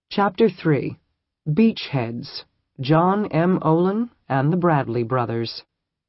Chapter 3. Beachheads, John M. Olin and the Bradley Brothers.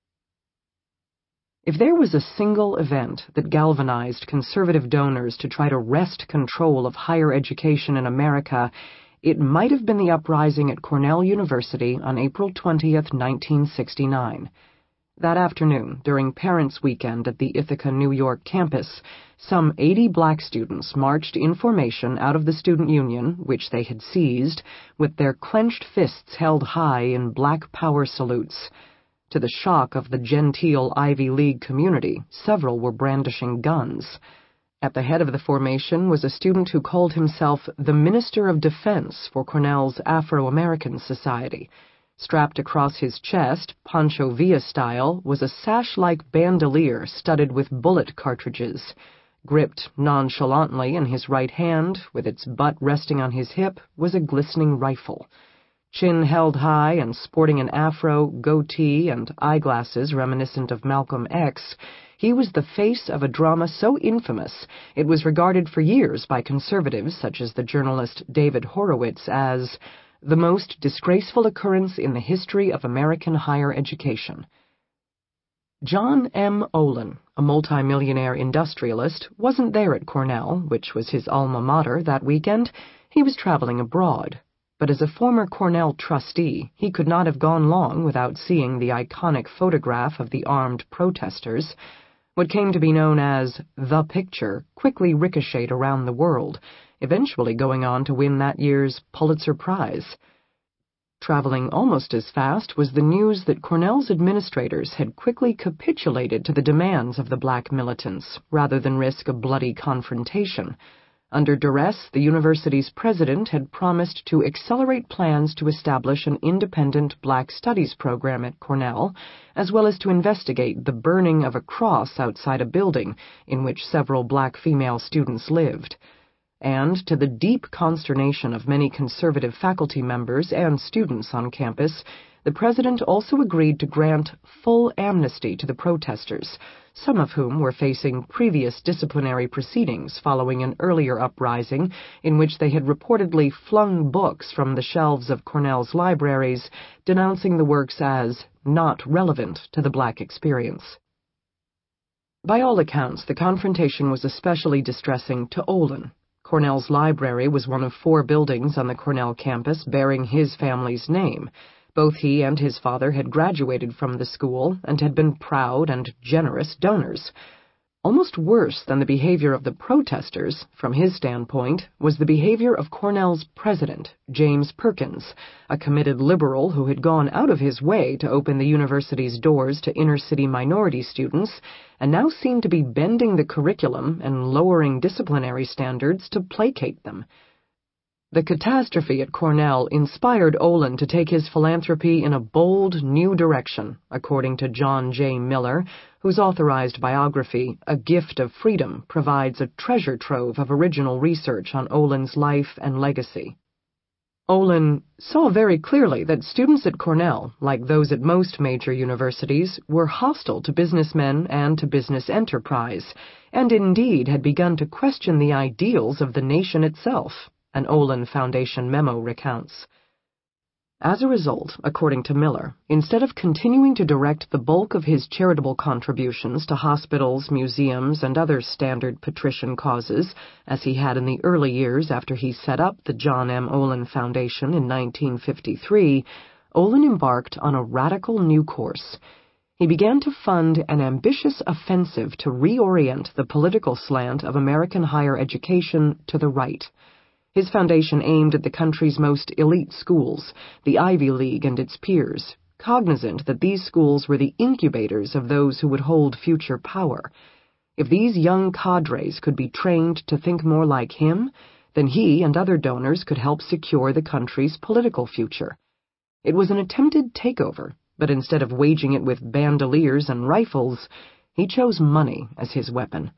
If there was a single event that galvanized conservative donors to try to wrest control of higher education in America, it might have been the uprising at Cornell University on April 20th, 1969. That afternoon, during Parents' Weekend at the Ithaca, New York campus, some 80 black students marched in formation out of the Student Union, which they had seized, with their clenched fists held high in Black Power salutes. To the shock of the genteel Ivy League community, several were brandishing guns. At the head of the formation was a student who called himself the Minister of Defense for Cornell's Afro-American Society. Strapped across his chest, Pancho Villa style, was a sash-like bandolier studded with bullet cartridges. Gripped nonchalantly in his right hand, with its butt resting on his hip, was a glistening rifle. Chin held high and sporting an afro, goatee, and eyeglasses reminiscent of Malcolm X, he was the face of a drama so infamous it was regarded for years by conservatives such as the journalist David Horowitz as the most disgraceful occurrence in the history of American higher education. John M. Olin, a multimillionaire industrialist, wasn't there at Cornell, which was his alma mater, that weekend. He was traveling abroad. But as a former Cornell trustee, he could not have gone long without seeing the iconic photograph of the armed protesters. What came to be known as the picture quickly ricocheted around the world, eventually going on to win that year's Pulitzer Prize. Traveling almost as fast was the news that Cornell's administrators had quickly capitulated to the demands of the black militants, rather than risk a bloody confrontation. Under duress, the university's president had promised to accelerate plans to establish an independent Black Studies program at Cornell, as well as to investigate the burning of a cross outside a building in which several black female students lived. And, to the deep consternation of many conservative faculty members and students on campus, the president also agreed to grant full amnesty to the protesters, some of whom were facing previous disciplinary proceedings following an earlier uprising in which they had reportedly flung books from the shelves of Cornell's libraries, denouncing the works as not relevant to the black experience. By all accounts, the confrontation was especially distressing to Olin. Cornell's library was one of 4 buildings on the Cornell campus bearing his family's name. Both he and his father had graduated from the school and had been proud and generous donors. Almost worse than the behavior of the protesters, from his standpoint, was the behavior of Cornell's president, James Perkins, a committed liberal who had gone out of his way to open the university's doors to inner-city minority students, and now seemed to be bending the curriculum and lowering disciplinary standards to placate them. The catastrophe at Cornell inspired Olin to take his philanthropy in a bold, new direction, according to John J. Miller, whose authorized biography, A Gift of Freedom, provides a treasure trove of original research on Olin's life and legacy. Olin saw very clearly that students at Cornell, like those at most major universities, were hostile to businessmen and to business enterprise, and indeed had begun to question the ideals of the nation itself, an Olin Foundation memo recounts. As a result, according to Miller, instead of continuing to direct the bulk of his charitable contributions to hospitals, museums, and other standard patrician causes, as he had in the early years after he set up the John M. Olin Foundation in 1953, Olin embarked on a radical new course. He began to fund an ambitious offensive to reorient the political slant of American higher education to the right. His foundation aimed at the country's most elite schools, the Ivy League and its peers, cognizant that these schools were the incubators of those who would hold future power. If these young cadres could be trained to think more like him, then he and other donors could help secure the country's political future. It was an attempted takeover, but instead of waging it with bandoliers and rifles, he chose money as his weapon.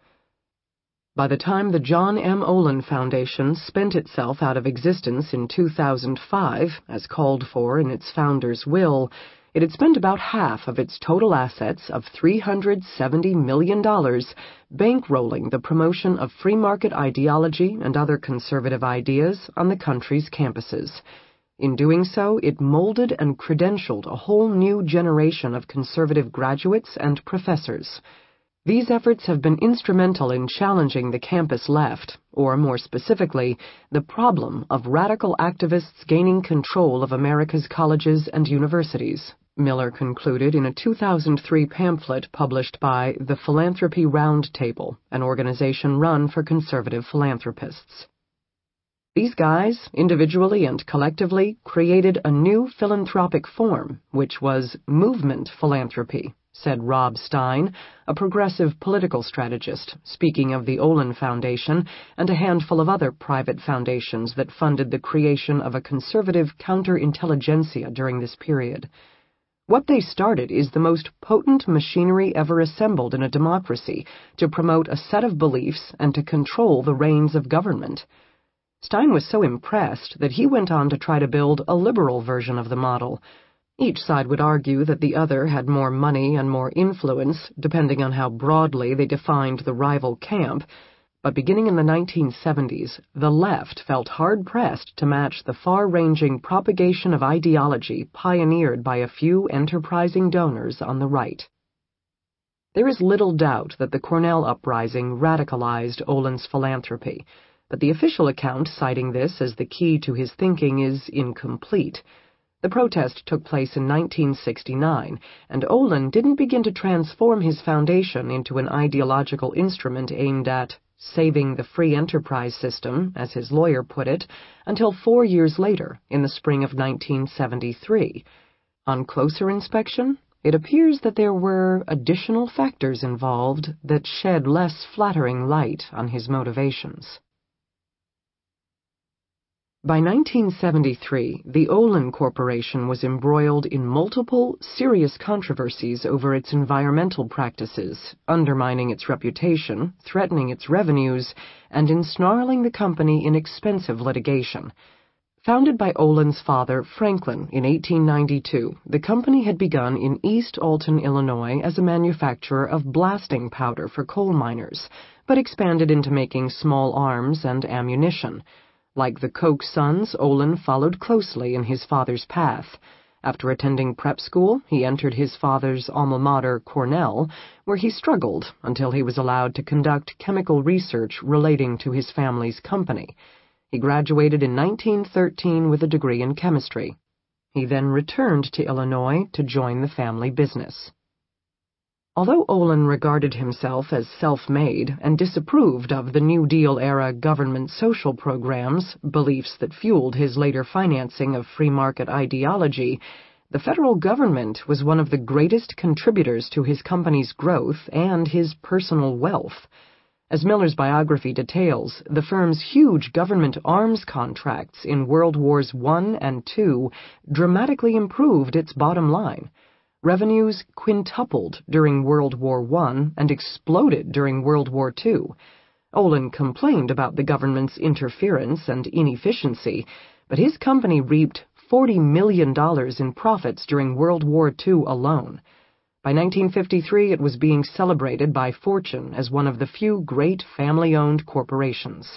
By the time the John M. Olin Foundation spent itself out of existence in 2005, as called for in its founder's will, It had spent about half of its total assets of $370 million bankrolling the promotion of free market ideology and other conservative ideas on the country's campuses. In doing so, it molded and credentialed a whole new generation of conservative graduates and professors. These efforts have been instrumental in challenging the campus left, or more specifically, the problem of radical activists gaining control of America's colleges and universities, Miller concluded in a 2003 pamphlet published by the Philanthropy Roundtable, an organization run for conservative philanthropists. These guys, individually and collectively, created a new philanthropic form, which was movement philanthropy, said Rob Stein, a progressive political strategist, speaking of the Olin Foundation and a handful of other private foundations that funded the creation of a conservative counterintelligentsia during this period. What they started is the most potent machinery ever assembled in a democracy to promote a set of beliefs and to control the reins of government. Stein was so impressed that he went on to try to build a liberal version of the model. Each side would argue that the other had more money and more influence, depending on how broadly they defined the rival camp, but beginning in the 1970s, the left felt hard-pressed to match the far-ranging propagation of ideology pioneered by a few enterprising donors on the right. There is little doubt that the Cornell uprising radicalized Olin's philanthropy, but the official account citing this as the key to his thinking is incomplete. The protest took place in 1969, and Olin didn't begin to transform his foundation into an ideological instrument aimed at saving the free enterprise system, as his lawyer put it, until 4 years later, in the spring of 1973. On closer inspection, it appears that there were additional factors involved that shed less flattering light on his motivations. By 1973, the Olin Corporation was embroiled in multiple, serious controversies over its environmental practices, undermining its reputation, threatening its revenues, and ensnarling the company in expensive litigation. Founded by Olin's father, Franklin, in 1892, the company had begun in East Alton, Illinois, as a manufacturer of blasting powder for coal miners, but expanded into making small arms and ammunition. Like the Koch sons, Olin followed closely in his father's path. After attending prep school, he entered his father's alma mater, Cornell, where he struggled until he was allowed to conduct chemical research relating to his family's company. He graduated in 1913 with a degree in chemistry. He then returned to Illinois to join the family business. Although Olin regarded himself as self-made and disapproved of the New Deal-era government social programs, beliefs that fueled his later financing of free market ideology, the federal government was one of the greatest contributors to his company's growth and his personal wealth. As Miller's biography details, the firm's huge government arms contracts in World Wars I and II dramatically improved its bottom line. Revenues quintupled during World War I and exploded during World War II. Olin complained about the government's interference and inefficiency, but his company reaped $40 million in profits during World War II alone. By 1953, it was being celebrated by Fortune as one of the few great family-owned corporations.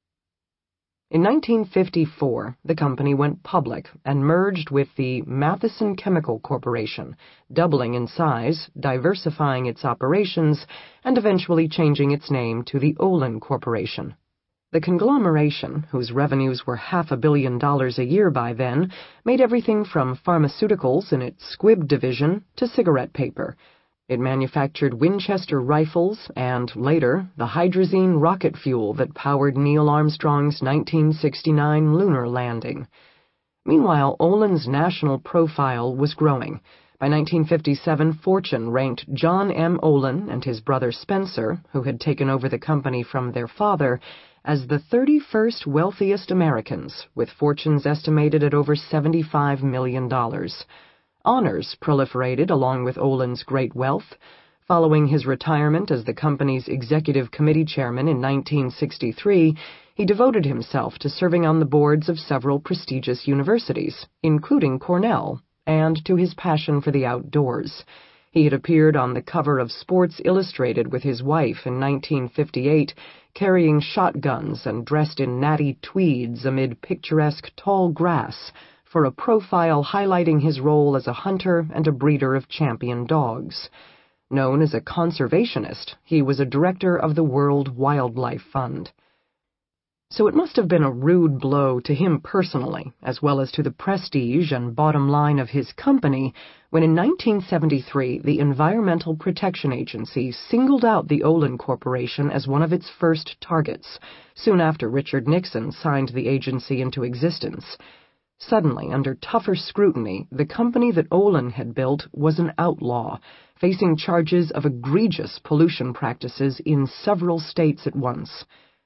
In 1954, the company went public and merged with the Matheson Chemical Corporation, doubling in size, diversifying its operations, and eventually changing its name to the Olin Corporation. The conglomeration, whose revenues were $500 million a year by then, made everything from pharmaceuticals in its Squibb division to cigarette paper. It manufactured Winchester rifles and, later, the hydrazine rocket fuel that powered Neil Armstrong's 1969 lunar landing. Meanwhile, Olin's national profile was growing. By 1957, Fortune ranked John M. Olin and his brother Spencer, who had taken over the company from their father, as the 31st wealthiest Americans, with fortunes estimated at over $75 million. Honors proliferated along with Olin's great wealth. Following his retirement as the company's executive committee chairman in 1963, he devoted himself to serving on the boards of several prestigious universities, including Cornell, and to his passion for the outdoors. He had appeared on the cover of Sports Illustrated with his wife in 1958, carrying shotguns and dressed in natty tweeds amid picturesque tall grass, for a profile highlighting his role as a hunter and a breeder of champion dogs. Known as a conservationist, he was a director of the World Wildlife Fund. So it must have been a rude blow to him personally, as well as to the prestige and bottom line of his company, when in 1973 the Environmental Protection Agency singled out the Olin Corporation as one of its first targets, soon after Richard Nixon signed the agency into existence. Suddenly, under tougher scrutiny, the company that Olin had built was an outlaw, facing charges of egregious pollution practices in several states at once.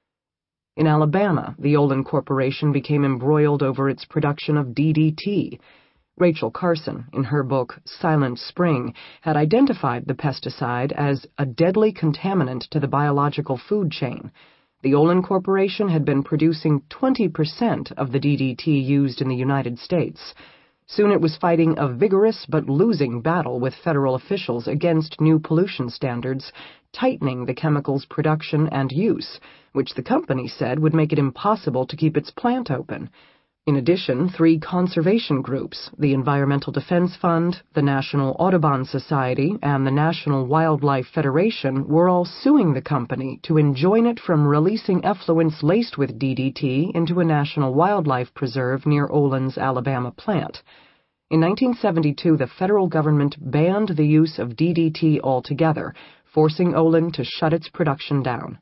In Alabama, the Olin Corporation became embroiled over its production of DDT. Rachel Carson, in her book Silent Spring, had identified the pesticide as a deadly contaminant to the biological food chain. The Olin Corporation had been producing 20% of the DDT used in the United States. Soon it was fighting a vigorous but losing battle with federal officials against new pollution standards, tightening the chemical's production and use, which the company said would make it impossible to keep its plant open. In addition, 3 conservation groups, the Environmental Defense Fund, the National Audubon Society, and the National Wildlife Federation, were all suing the company to enjoin it from releasing effluents laced with DDT into a national wildlife preserve near Olin's Alabama plant. In 1972, the federal government banned the use of DDT altogether, forcing Olin to shut its production down.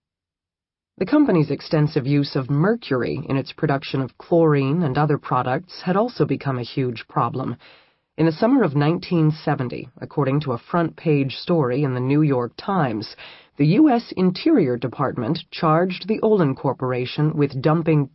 The company's extensive use of mercury in its production of chlorine and other products had also become a huge problem. In the summer of 1970, according to a front-page story in the New York Times, the U.S. Interior Department charged the Olin Corporation with dumping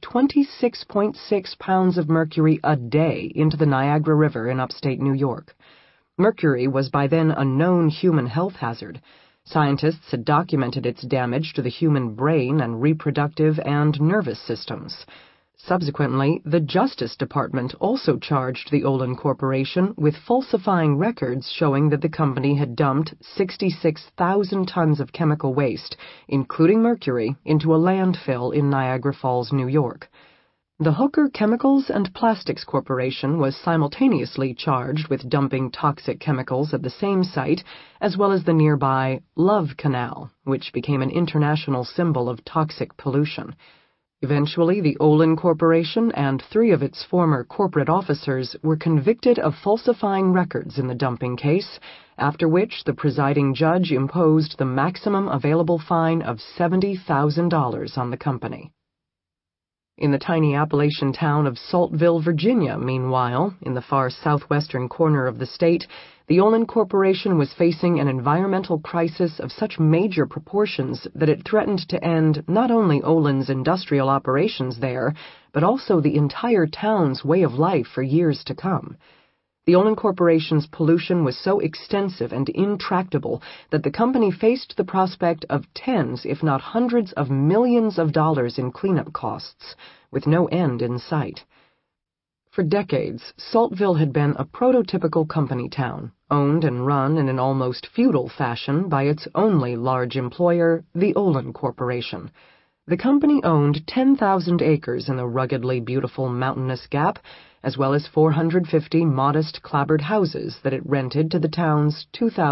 26.6 pounds of mercury a day into the Niagara River in upstate New York. Mercury was by then a known human health hazard. Scientists had documented its damage to the human brain and reproductive and nervous systems. Subsequently, the Justice Department also charged the Olin Corporation with falsifying records showing that the company had dumped 66,000 tons of chemical waste, including mercury, into a landfill in Niagara Falls, New York. The Hooker Chemicals and Plastics Corporation was simultaneously charged with dumping toxic chemicals at the same site, as well as the nearby Love Canal, which became an international symbol of toxic pollution. Eventually, the Olin Corporation and 3 of its former corporate officers were convicted of falsifying records in the dumping case, after which the presiding judge imposed the maximum available fine of $70,000 on the company. In the tiny Appalachian town of Saltville, Virginia, meanwhile, in the far southwestern corner of the state, the Olin Corporation was facing an environmental crisis of such major proportions that it threatened to end not only Olin's industrial operations there, but also the entire town's way of life for years to come. The Olin Corporation's pollution was so extensive and intractable that the company faced the prospect of tens, if not hundreds of millions of dollars in cleanup costs, with no end in sight. For decades, Saltville had been a prototypical company town, owned and run in an almost feudal fashion by its only large employer, the Olin Corporation. The company owned 10,000 acres in the ruggedly beautiful mountainous gap, as well as 450 modest clapboard houses that it rented to the town's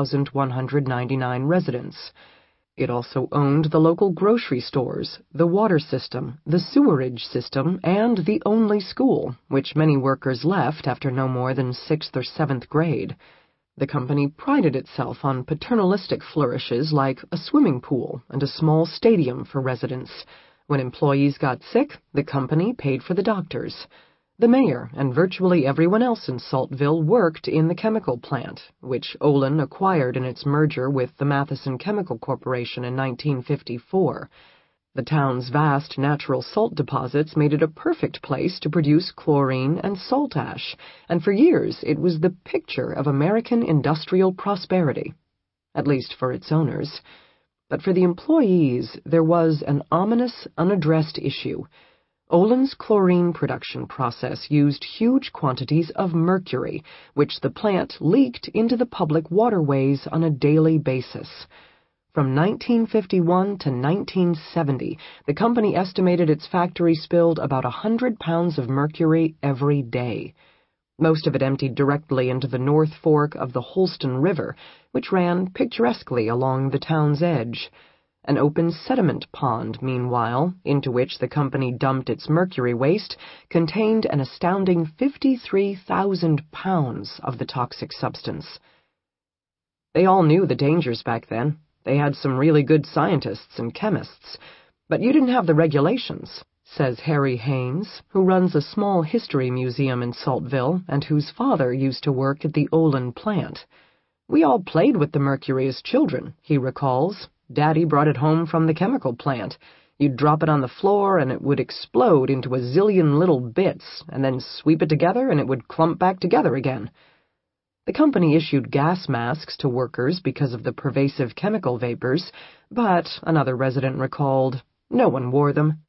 2,199 residents. It also owned the local grocery stores, the water system, the sewerage system, and the only school, which many workers left after no more than 6th or 7th grade. The company prided itself on paternalistic flourishes like a swimming pool and a small stadium for residents. When employees got sick, the company paid for the doctors. The mayor and virtually everyone else in Saltville worked in the chemical plant, which Olin acquired in its merger with the Matheson Chemical Corporation in 1954. The town's vast natural salt deposits made it a perfect place to produce chlorine and salt ash, and for years it was the picture of American industrial prosperity, at least for its owners. But for the employees, there was an ominous, unaddressed issue. Olin's chlorine production process used huge quantities of mercury, which the plant leaked into the public waterways on a daily basis. From 1951 to 1970, the company estimated its factory spilled about 100 pounds of mercury every day. Most of it emptied directly into the North Fork of the Holston River, which ran picturesquely along the town's edge. An open sediment pond, meanwhile, into which the company dumped its mercury waste, contained an astounding 53,000 pounds of the toxic substance. They all knew the dangers back then. They had some really good scientists and chemists, but you didn't have the regulations, says Harry Haynes, who runs a small history museum in Saltville and whose father used to work at the Olin plant. We all played with the mercury as children, he recalls. Daddy brought it home from the chemical plant. You'd drop it on the floor and it would explode into a zillion little bits, and then sweep it together and it would clump back together again. The company issued gas masks to workers because of the pervasive chemical vapors, but, another resident recalled, no one wore them.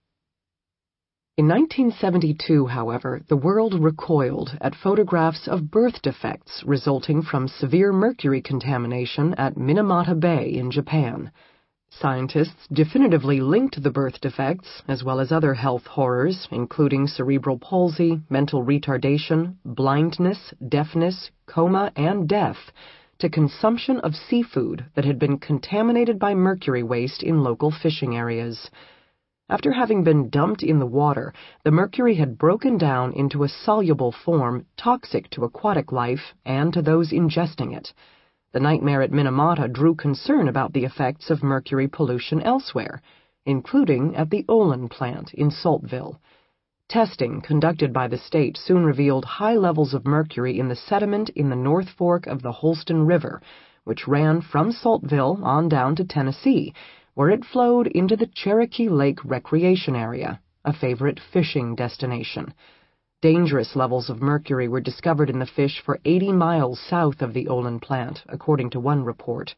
In 1972, however, the world recoiled at photographs of birth defects resulting from severe mercury contamination at Minamata Bay in Japan. Scientists definitively linked the birth defects, as well as other health horrors, including cerebral palsy, mental retardation, blindness, deafness, coma, and death, to consumption of seafood that had been contaminated by mercury waste in local fishing areas. After having been dumped in the water, the mercury had broken down into a soluble form toxic to aquatic life and to those ingesting it. The nightmare at Minamata drew concern about the effects of mercury pollution elsewhere, including at the Olin plant in Saltville. Testing conducted by the state soon revealed high levels of mercury in the sediment in the North Fork of the Holston River, which ran from Saltville on down to Tennessee, where it flowed into the Cherokee Lake Recreation Area, a favorite fishing destination. Dangerous levels of mercury were discovered in the fish for 80 miles south of the Olin plant, according to one report.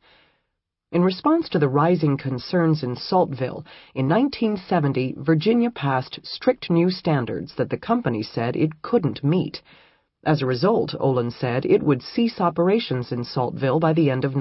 In response to the rising concerns in Saltville, in 1970, Virginia passed strict new standards that the company said it couldn't meet. As a result, Olin said it would cease operations in Saltville by the end of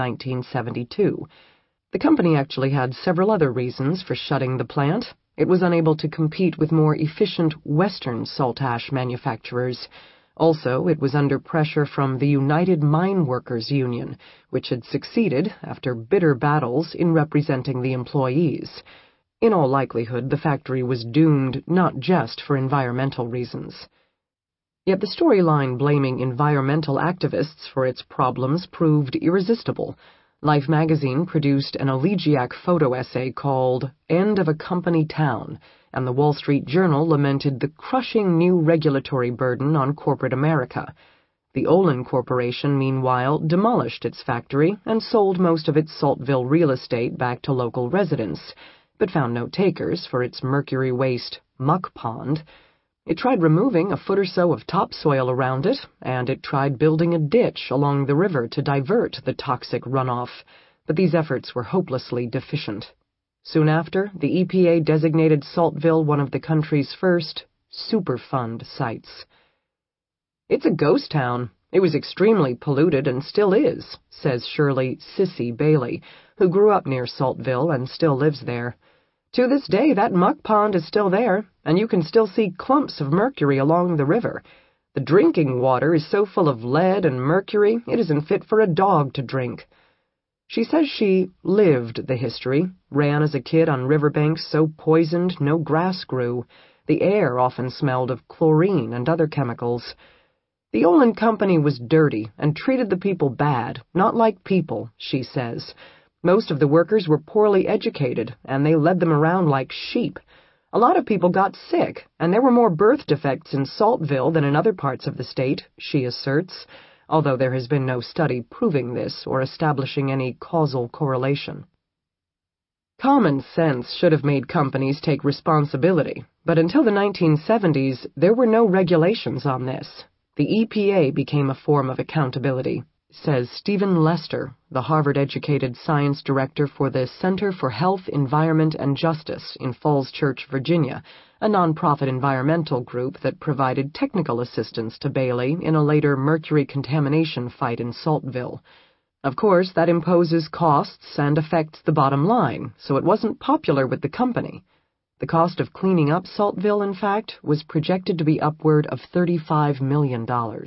1972. The company actually had several other reasons for shutting the plant. It was unable to compete with more efficient Western salt ash manufacturers. Also, it was under pressure from the United Mine Workers Union, which had succeeded, after bitter battles, in representing the employees. In all likelihood, the factory was doomed not just for environmental reasons. Yet the storyline blaming environmental activists for its problems proved irresistible. Life magazine produced an elegiac photo essay called End of a Company Town, and the Wall Street Journal lamented the crushing new regulatory burden on corporate America. The Olin Corporation, meanwhile, demolished its factory and sold most of its Saltville real estate back to local residents, but found no takers for its mercury waste muck pond. It tried removing a foot or so of topsoil around it, and it tried building a ditch along the river to divert the toxic runoff, but these efforts were hopelessly deficient. Soon after, the EPA designated Saltville one of the country's first Superfund sites. It's a ghost town. It was extremely polluted and still is, says Shirley Sissy Bailey, who grew up near Saltville and still lives there. To this day, that muck pond is still there, and you can still see clumps of mercury along the river. The drinking water is so full of lead and mercury, it isn't fit for a dog to drink. She says she lived the history, ran as a kid on riverbanks so poisoned no grass grew. The air often smelled of chlorine and other chemicals. The Olin Company was dirty and treated the people bad, not like people, she says. Most of the workers were poorly educated, and they led them around like sheep. A lot of people got sick, and there were more birth defects in Saltville than in other parts of the state, she asserts, although there has been no study proving this or establishing any causal correlation. Common sense should have made companies take responsibility, but until the 1970s, there were no regulations on this. The EPA became a form of accountability, says Stephen Lester, the Harvard-educated science director for the Center for Health, Environment, and Justice in Falls Church, Virginia, a nonprofit environmental group that provided technical assistance to Bailey in a later mercury contamination fight in Saltville. Of course, that imposes costs and affects the bottom line, so it wasn't popular with the company. The cost of cleaning up Saltville, in fact, was projected to be upward of $35 million.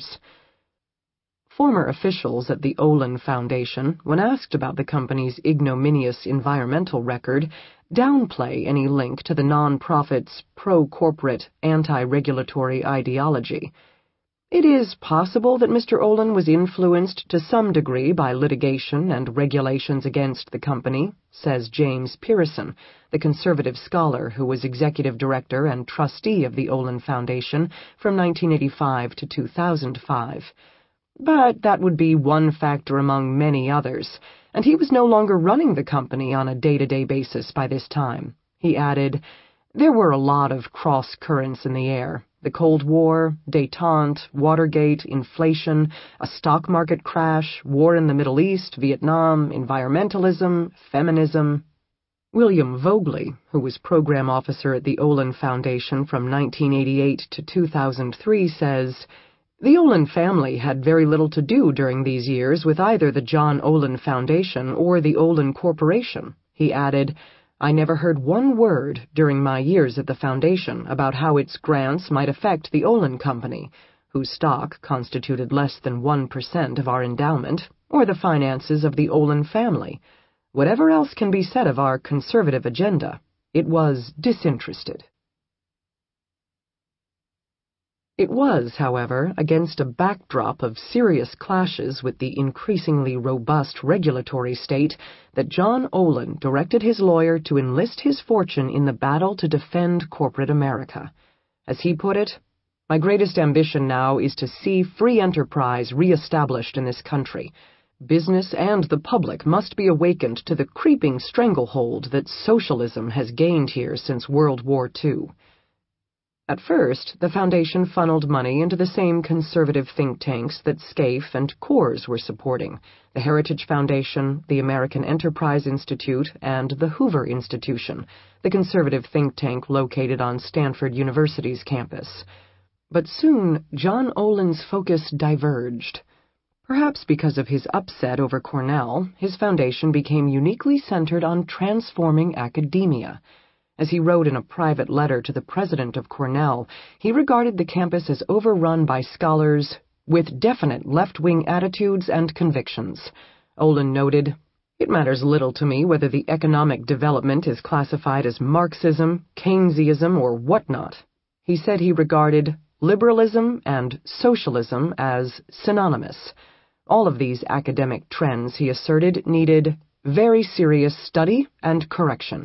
Former officials at the Olin Foundation, when asked about the company's ignominious environmental record, downplay any link to the non-profit's pro-corporate, anti-regulatory ideology. It is possible that Mr. Olin was influenced to some degree by litigation and regulations against the company, says James Pearson, the conservative scholar who was executive director and trustee of the Olin Foundation from 1985 to 2005. But that would be one factor among many others, and he was no longer running the company on a day-to-day basis by this time. He added, "There were a lot of cross-currents in the air. The Cold War, détente, Watergate, inflation, a stock market crash, war in the Middle East, Vietnam, environmentalism, feminism." William Vogley, who was program officer at the Olin Foundation from 1988 to 2003, says, "The Olin family had very little to do during these years with either the John Olin Foundation or the Olin Corporation." He added, "I never heard one word during my years at the foundation about how its grants might affect the Olin Company, whose stock constituted less than 1% of our endowment, or the finances of the Olin family. Whatever else can be said of our conservative agenda, it was disinterested." It was, however, against a backdrop of serious clashes with the increasingly robust regulatory state that John Olin directed his lawyer to enlist his fortune in the battle to defend corporate America. As he put it, "My greatest ambition now is to see free enterprise re-established in this country. Business and the public must be awakened to the creeping stranglehold that socialism has gained here since World War II." At first, the foundation funneled money into the same conservative think tanks that Scaife and Coors were supporting, the Heritage Foundation, the American Enterprise Institute, and the Hoover Institution, the conservative think tank located on Stanford University's campus. But soon, John Olin's focus diverged. Perhaps because of his upset over Cornell, his foundation became uniquely centered on transforming academia. As he wrote in a private letter to the president of Cornell, he regarded the campus as overrun by scholars with definite left-wing attitudes and convictions. Olin noted, "It matters little to me whether the economic development is classified as Marxism, Keynesianism, or whatnot." He said he regarded liberalism and socialism as synonymous. All of these academic trends, he asserted, needed very serious study and correction.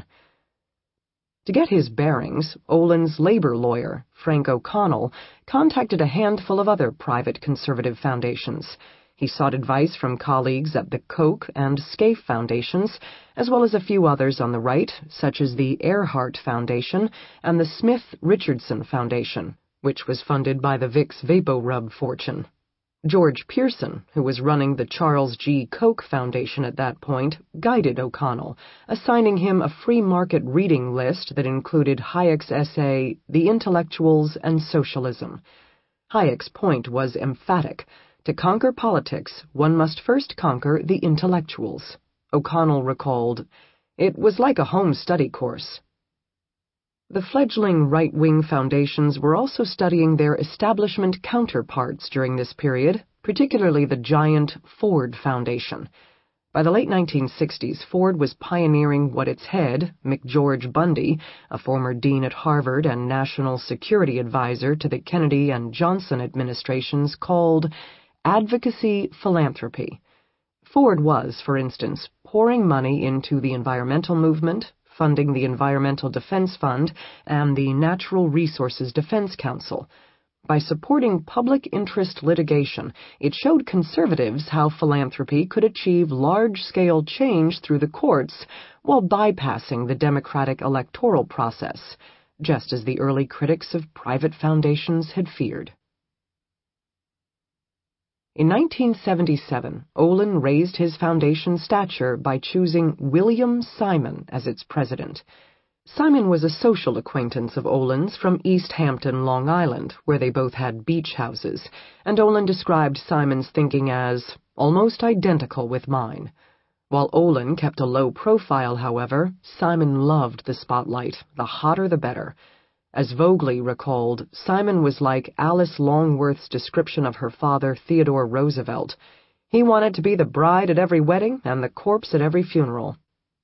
To get his bearings, Olin's labor lawyer, Frank O'Connell, contacted a handful of other private conservative foundations. He sought advice from colleagues at the Koch and Scaife Foundations, as well as a few others on the right, such as the Earhart Foundation and the Smith-Richardson Foundation, which was funded by the Vicks VapoRub fortune. George Pearson, who was running the Charles G. Koch Foundation at that point, guided O'Connell, assigning him a free market reading list that included Hayek's essay, The Intellectuals and Socialism. Hayek's point was emphatic. To conquer politics, one must first conquer the intellectuals. O'Connell recalled, "It was like a home study course." The fledgling right-wing foundations were also studying their establishment counterparts during this period, particularly the giant Ford Foundation. By the late 1960s, Ford was pioneering what its head, McGeorge Bundy, a former dean at Harvard and national security advisor to the Kennedy and Johnson administrations, called advocacy philanthropy. Ford was, for instance, pouring money into the environmental movement, funding the Environmental Defense Fund and the Natural Resources Defense Council. By supporting public interest litigation, it showed conservatives how philanthropy could achieve large-scale change through the courts while bypassing the democratic electoral process, just as the early critics of private foundations had feared. In 1977, Olin raised his foundation's stature by choosing William Simon as its president. Simon was a social acquaintance of Olin's from East Hampton, Long Island, where they both had beach houses, and Olin described Simon's thinking as almost identical with mine. While Olin kept a low profile, however, Simon loved the spotlight, the hotter the better. As Vogely recalled, Simon was like Alice Longworth's description of her father, Theodore Roosevelt. He wanted to be the bride at every wedding and the corpse at every funeral.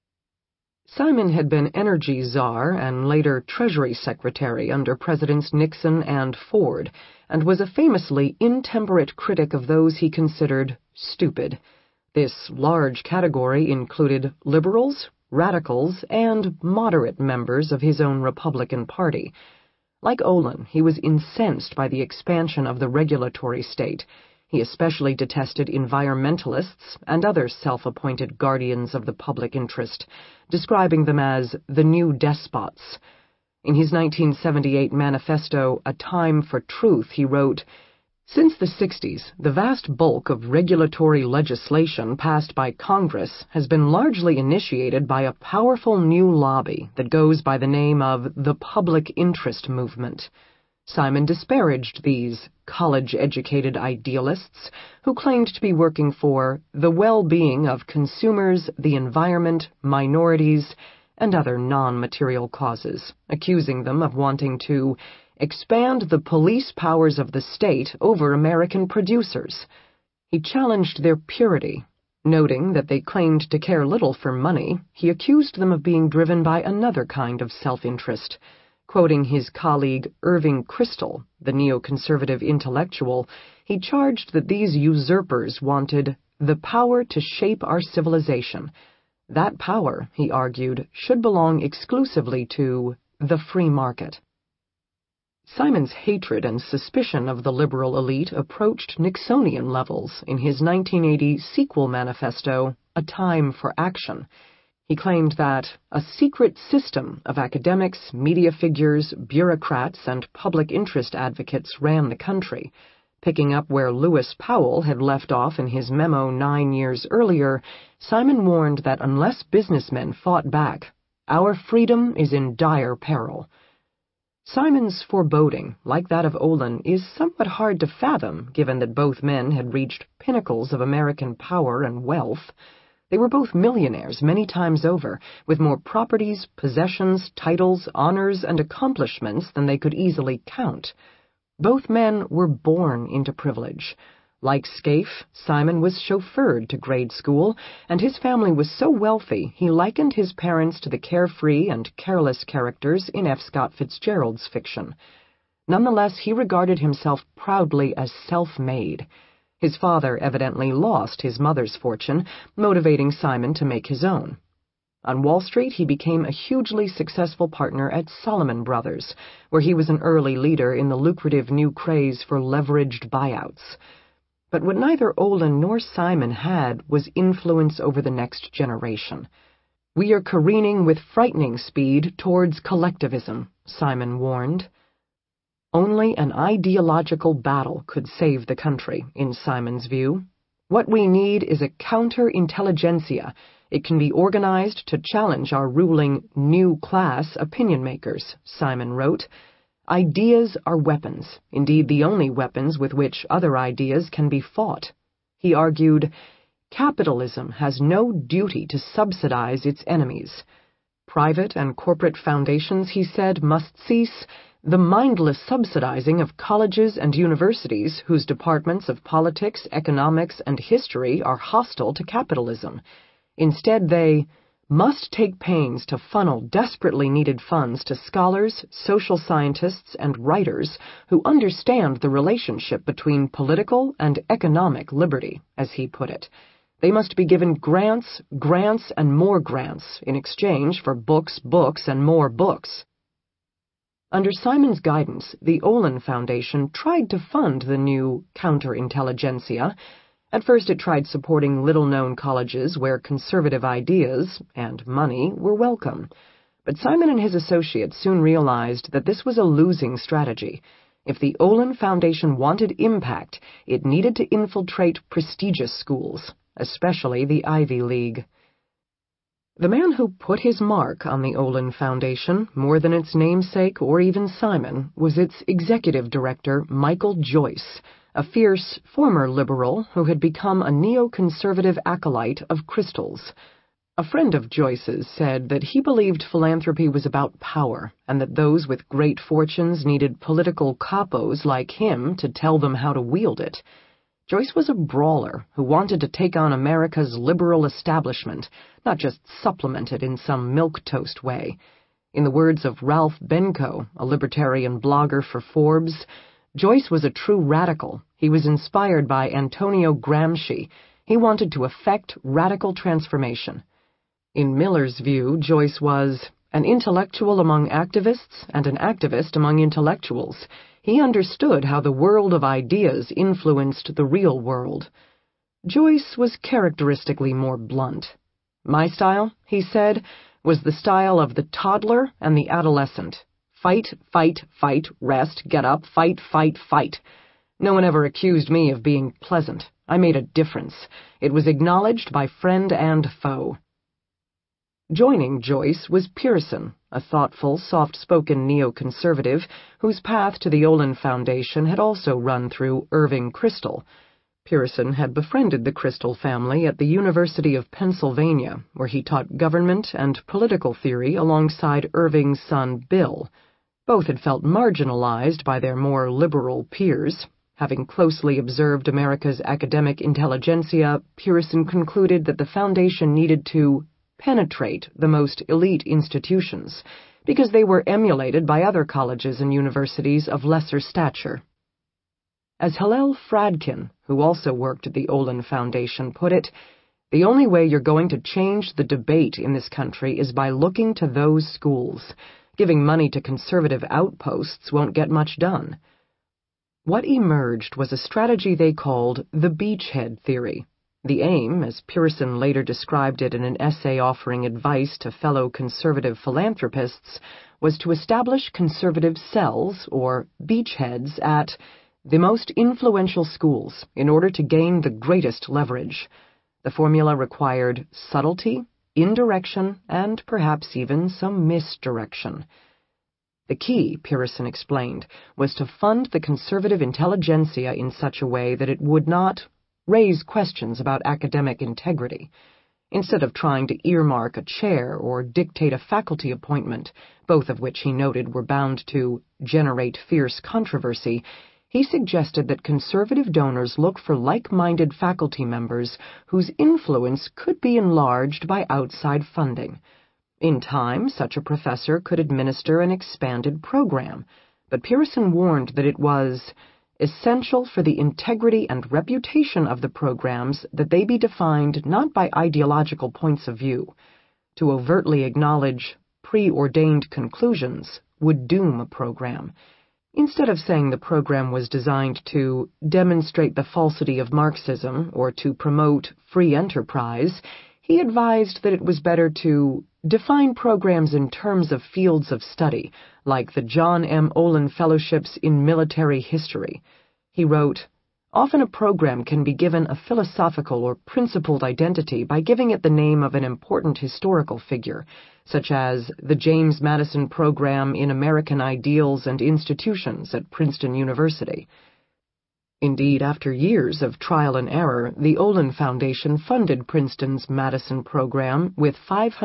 Simon had been Energy Czar and later Treasury Secretary under Presidents Nixon and Ford, and was a famously intemperate critic of those he considered stupid. This large category included liberals, radicals, and moderate members of his own Republican Party. Like Olin, he was incensed by the expansion of the regulatory state. He especially detested environmentalists and other self-appointed guardians of the public interest, describing them as the new despots. In his 1978 manifesto, A Time for Truth, he wrote, "Since the 60s, the vast bulk of regulatory legislation passed by Congress has been largely initiated by a powerful new lobby that goes by the name of the public interest movement." Simon disparaged these college-educated idealists who claimed to be working for the well-being of consumers, the environment, minorities, and other non-material causes, accusing them of wanting to expand the police powers of the state over American producers. He challenged their purity. Noting that they claimed to care little for money, he accused them of being driven by another kind of self-interest. Quoting his colleague Irving Kristol, the neoconservative intellectual, he charged that these usurpers wanted the power to shape our civilization. That power, he argued, should belong exclusively to the free market. Simon's hatred and suspicion of the liberal elite approached Nixonian levels in his 1980 sequel manifesto, A Time for Action. He claimed that a secret system of academics, media figures, bureaucrats, and public interest advocates ran the country. Picking up where Lewis Powell had left off in his memo 9 years earlier, Simon warned that unless businessmen fought back, our freedom is in dire peril. Simon's foreboding, like that of Olin, is somewhat hard to fathom, given that both men had reached pinnacles of American power and wealth. They were both millionaires many times over, with more properties, possessions, titles, honors, and accomplishments than they could easily count. Both men were born into privilege. Like Scaife, Simon was chauffeured to grade school, and his family was so wealthy he likened his parents to the carefree and careless characters in F. Scott Fitzgerald's fiction. Nonetheless, he regarded himself proudly as self-made. His father evidently lost his mother's fortune, motivating Simon to make his own. On Wall Street, he became a hugely successful partner at Salomon Brothers, where he was an early leader in the lucrative new craze for leveraged buyouts. But what neither Olin nor Simon had was influence over the next generation. "We are careening with frightening speed towards collectivism," Simon warned. Only an ideological battle could save the country, in Simon's view. "What we need is a counter-intelligentsia. It can be organized to challenge our ruling new-class opinion-makers," Simon wrote. "Ideas are weapons, indeed the only weapons with which other ideas can be fought." He argued, "Capitalism has no duty to subsidize its enemies. Private and corporate foundations," he said, "must cease the mindless subsidizing of colleges and universities whose departments of politics, economics, and history are hostile to capitalism. Instead, they must take pains to funnel desperately needed funds to scholars, social scientists, and writers who understand the relationship between political and economic liberty," as he put it. "They must be given grants, and more grants in exchange for books, and more books." Under Simon's guidance, the Olin Foundation tried to fund the new counterintelligentsia. At first it tried supporting little-known colleges where conservative ideas and money were welcome. But Simon and his associates soon realized that this was a losing strategy. If the Olin Foundation wanted impact, it needed to infiltrate prestigious schools, especially the Ivy League. The man who put his mark on the Olin Foundation, more than its namesake or even Simon, was its executive director, Michael Joyce, a fierce former liberal who had become a neoconservative acolyte of crystals. A friend of Joyce's said that he believed philanthropy was about power, and that those with great fortunes needed political capos like him to tell them how to wield it. Joyce was a brawler who wanted to take on America's liberal establishment, not just supplement it in some milquetoast way. In the words of Ralph Benko, a libertarian blogger for Forbes, Joyce was a true radical. He was inspired by Antonio Gramsci. He wanted to effect radical transformation. In Miller's view, Joyce was an intellectual among activists and an activist among intellectuals. He understood how the world of ideas influenced the real world. Joyce was characteristically more blunt. My style, he said, was the style of the toddler and the adolescent. Fight, fight, fight, rest, get up, fight, fight, fight. No one ever accused me of being pleasant. I made a difference. It was acknowledged by friend and foe. Joining Joyce was Pearson, a thoughtful, soft-spoken neoconservative whose path to the Olin Foundation had also run through Irving Kristol. Pearson had befriended the Kristol family at the University of Pennsylvania, where he taught government and political theory alongside Irving's son Bill. Both had felt marginalized by their more liberal peers. Having closely observed America's academic intelligentsia, Pearson concluded that the Foundation needed to penetrate the most elite institutions, because they were emulated by other colleges and universities of lesser stature. As Hillel Fradkin, who also worked at the Olin Foundation, put it, the only way you're going to change the debate in this country is by looking to those schools. Giving money to conservative outposts won't get much done. What emerged was a strategy they called the beachhead theory. The aim, as Pearson later described it in an essay offering advice to fellow conservative philanthropists, was to establish conservative cells, or beachheads, at the most influential schools in order to gain the greatest leverage. The formula required subtlety, indirection, and perhaps even some misdirection. The key, Pearson explained, was to fund the conservative intelligentsia in such a way that it would not raise questions about academic integrity. Instead of trying to earmark a chair or dictate a faculty appointment, both of which he noted were bound to generate fierce controversy, he suggested that conservative donors look for like-minded faculty members whose influence could be enlarged by outside funding. In time, such a professor could administer an expanded program, but Pearson warned that it was essential for the integrity and reputation of the programs that they be defined not by ideological points of view. To overtly acknowledge preordained conclusions would doom a program. Instead of saying the program was designed to demonstrate the falsity of Marxism or to promote free enterprise, he advised that it was better to define programs in terms of fields of study, like the John M. Olin Fellowships in Military History. He wrote, "Often a program can be given a philosophical or principled identity by giving it the name of an important historical figure, such as the James Madison Program in American Ideals and Institutions at Princeton University." Indeed, after years of trial and error, the Olin Foundation funded Princeton's Madison program with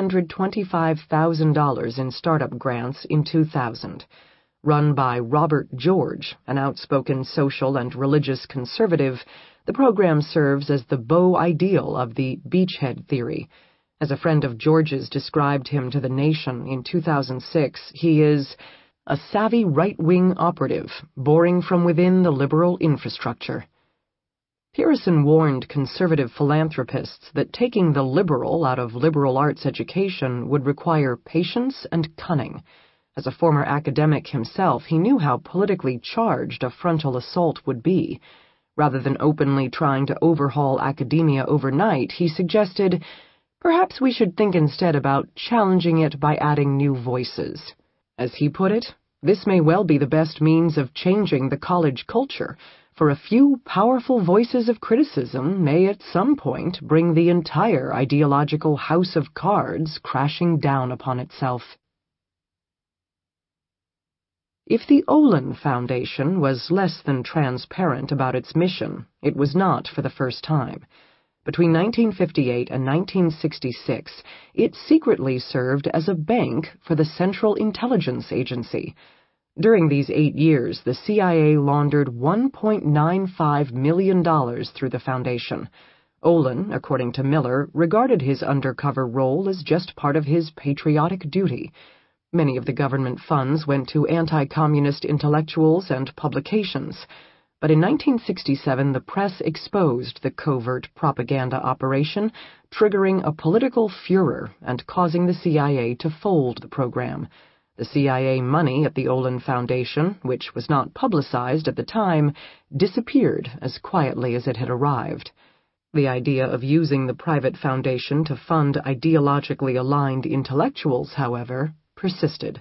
$525,000 in startup grants in 2000. Run by Robert George, an outspoken social and religious conservative, the program serves as the beau ideal of the beachhead theory. As a friend of George's described him to The Nation in 2006, he is a savvy right-wing operative, boring from within the liberal infrastructure. Pearson warned conservative philanthropists that taking the liberal out of liberal arts education would require patience and cunning. As a former academic himself, he knew how politically charged a frontal assault would be. Rather than openly trying to overhaul academia overnight, he suggested, perhaps we should think instead about challenging it by adding new voices. As he put it, this may well be the best means of changing the college culture, For a few powerful voices of criticism may at some point bring the entire ideological house of cards crashing down upon itself. If the Olin Foundation was less than transparent about its mission, it was not for the first time. Between 1958 and 1966, it secretly served as a bank for the Central Intelligence Agency. During these 8 years, the CIA laundered $1.95 million through the foundation. Olin, according to Miller, regarded his undercover role as just part of his patriotic duty. Many of the government funds went to anti-communist intellectuals and publications. But in 1967, the press exposed the covert propaganda operation, triggering a political furor and causing the CIA to fold the program. The CIA money at the Olin Foundation, which was not publicized at the time, disappeared as quietly as it had arrived. The idea of using the private foundation to fund ideologically aligned intellectuals, however, persisted.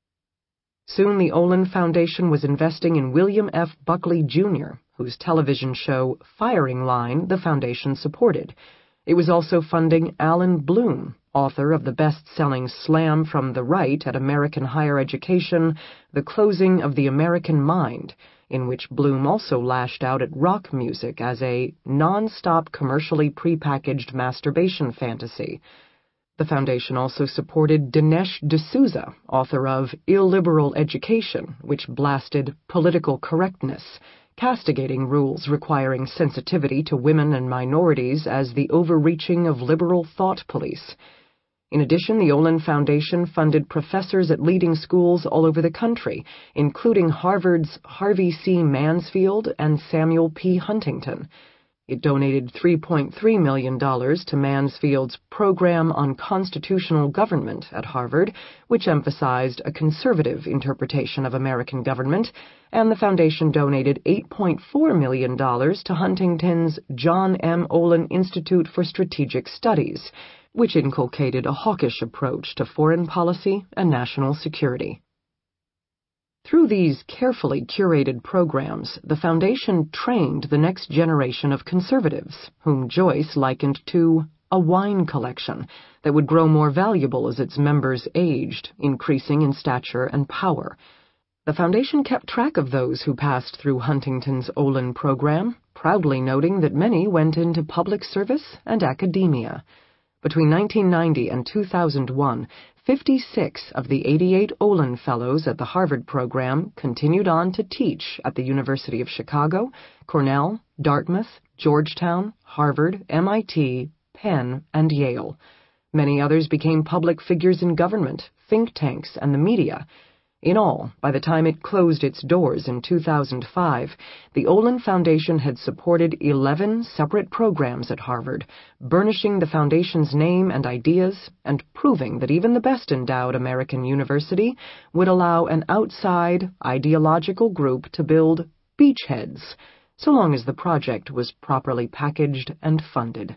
Soon the Olin Foundation was investing in William F. Buckley, Jr., whose television show Firing Line the foundation supported. It was also funding Alan Bloom, author of the best-selling slam from the right at American Higher Education, The Closing of the American Mind, in which Bloom also lashed out at rock music as a non-stop commercially prepackaged masturbation fantasy. The foundation also supported Dinesh D'Souza, author of Illiberal Education, which blasted political correctness, castigating rules requiring sensitivity to women and minorities as the overreaching of liberal thought police. In addition, the Olin Foundation funded professors at leading schools all over the country, including Harvard's Harvey C. Mansfield and Samuel P. Huntington. It donated $3.3 million to Mansfield's Program on Constitutional Government at Harvard, which emphasized a conservative interpretation of American government, and the foundation donated $8.4 million to Huntington's John M. Olin Institute for Strategic Studies, which inculcated a hawkish approach to foreign policy and national security. Through these carefully curated programs, the foundation trained the next generation of conservatives, whom Joyce likened to a wine collection that would grow more valuable as its members aged, increasing in stature and power. The foundation kept track of those who passed through Huntington's Olin program, proudly noting that many went into public service and academia. Between 1990 and 2001, 56 of the 88 Olin Fellows at the Harvard program continued on to teach at the University of Chicago, Cornell, Dartmouth, Georgetown, Harvard, MIT, Penn, and Yale. Many others became public figures in government, think tanks, and the media. In all, by the time it closed its doors in 2005, the Olin Foundation had supported 11 separate programs at Harvard, burnishing the foundation's name and ideas and proving that even the best-endowed American university would allow an outside, ideological group to build beachheads, so long as the project was properly packaged and funded.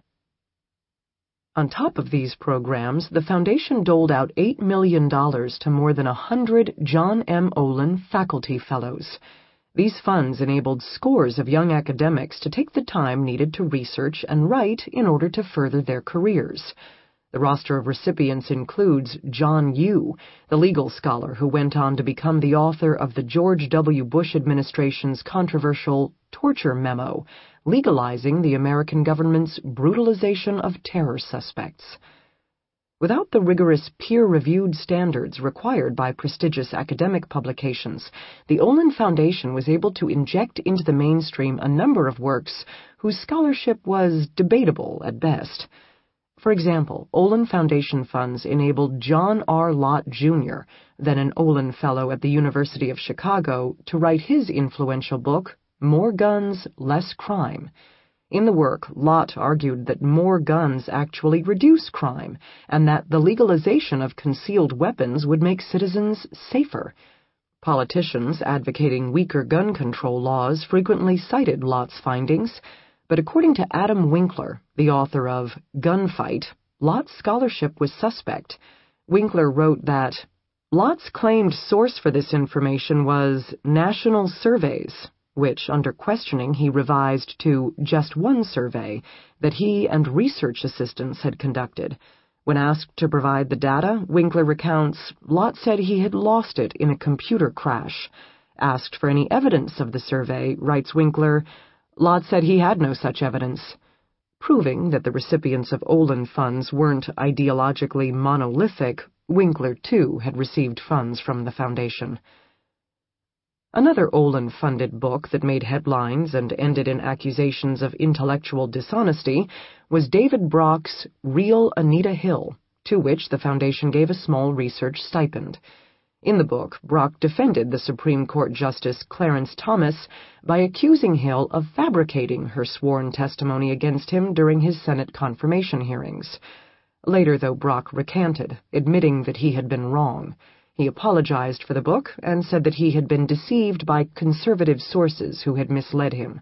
On top of these programs, the foundation doled out $8 million to more than 100 John M. Olin faculty fellows. These funds enabled scores of young academics to take the time needed to research and write in order to further their careers. The roster of recipients includes John Yoo, the legal scholar who went on to become the author of the George W. Bush administration's controversial torture memo, legalizing the American government's brutalization of terror suspects. Without the rigorous peer-reviewed standards required by prestigious academic publications, the Olin Foundation was able to inject into the mainstream a number of works whose scholarship was debatable at best. For example, Olin Foundation funds enabled John R. Lott, Jr., then an Olin Fellow at the University of Chicago, to write his influential book, More Guns, Less Crime. In the work, Lott argued that more guns actually reduce crime, and that the legalization of concealed weapons would make citizens safer. Politicians advocating weaker gun control laws frequently cited Lott's findings, but according to Adam Winkler, the author of Gunfight, Lott's scholarship was suspect. Winkler wrote that Lott's claimed source for this information was national surveys, which, under questioning, he revised to just one survey that he and research assistants had conducted. When asked to provide the data, Winkler recounts, Lott said he had lost it in a computer crash. Asked for any evidence of the survey, writes Winkler, Lott said he had no such evidence. Proving that the recipients of Olin funds weren't ideologically monolithic, Winkler, too, had received funds from the foundation. Another Olin-funded book that made headlines and ended in accusations of intellectual dishonesty was David Brock's Real Anita Hill, to which the foundation gave a small research stipend. In the book, Brock defended the Supreme Court Justice Clarence Thomas by accusing Hill of fabricating her sworn testimony against him during his Senate confirmation hearings. Later, though, Brock recanted, admitting that he had been wrong. He apologized for the book and said that he had been deceived by conservative sources who had misled him.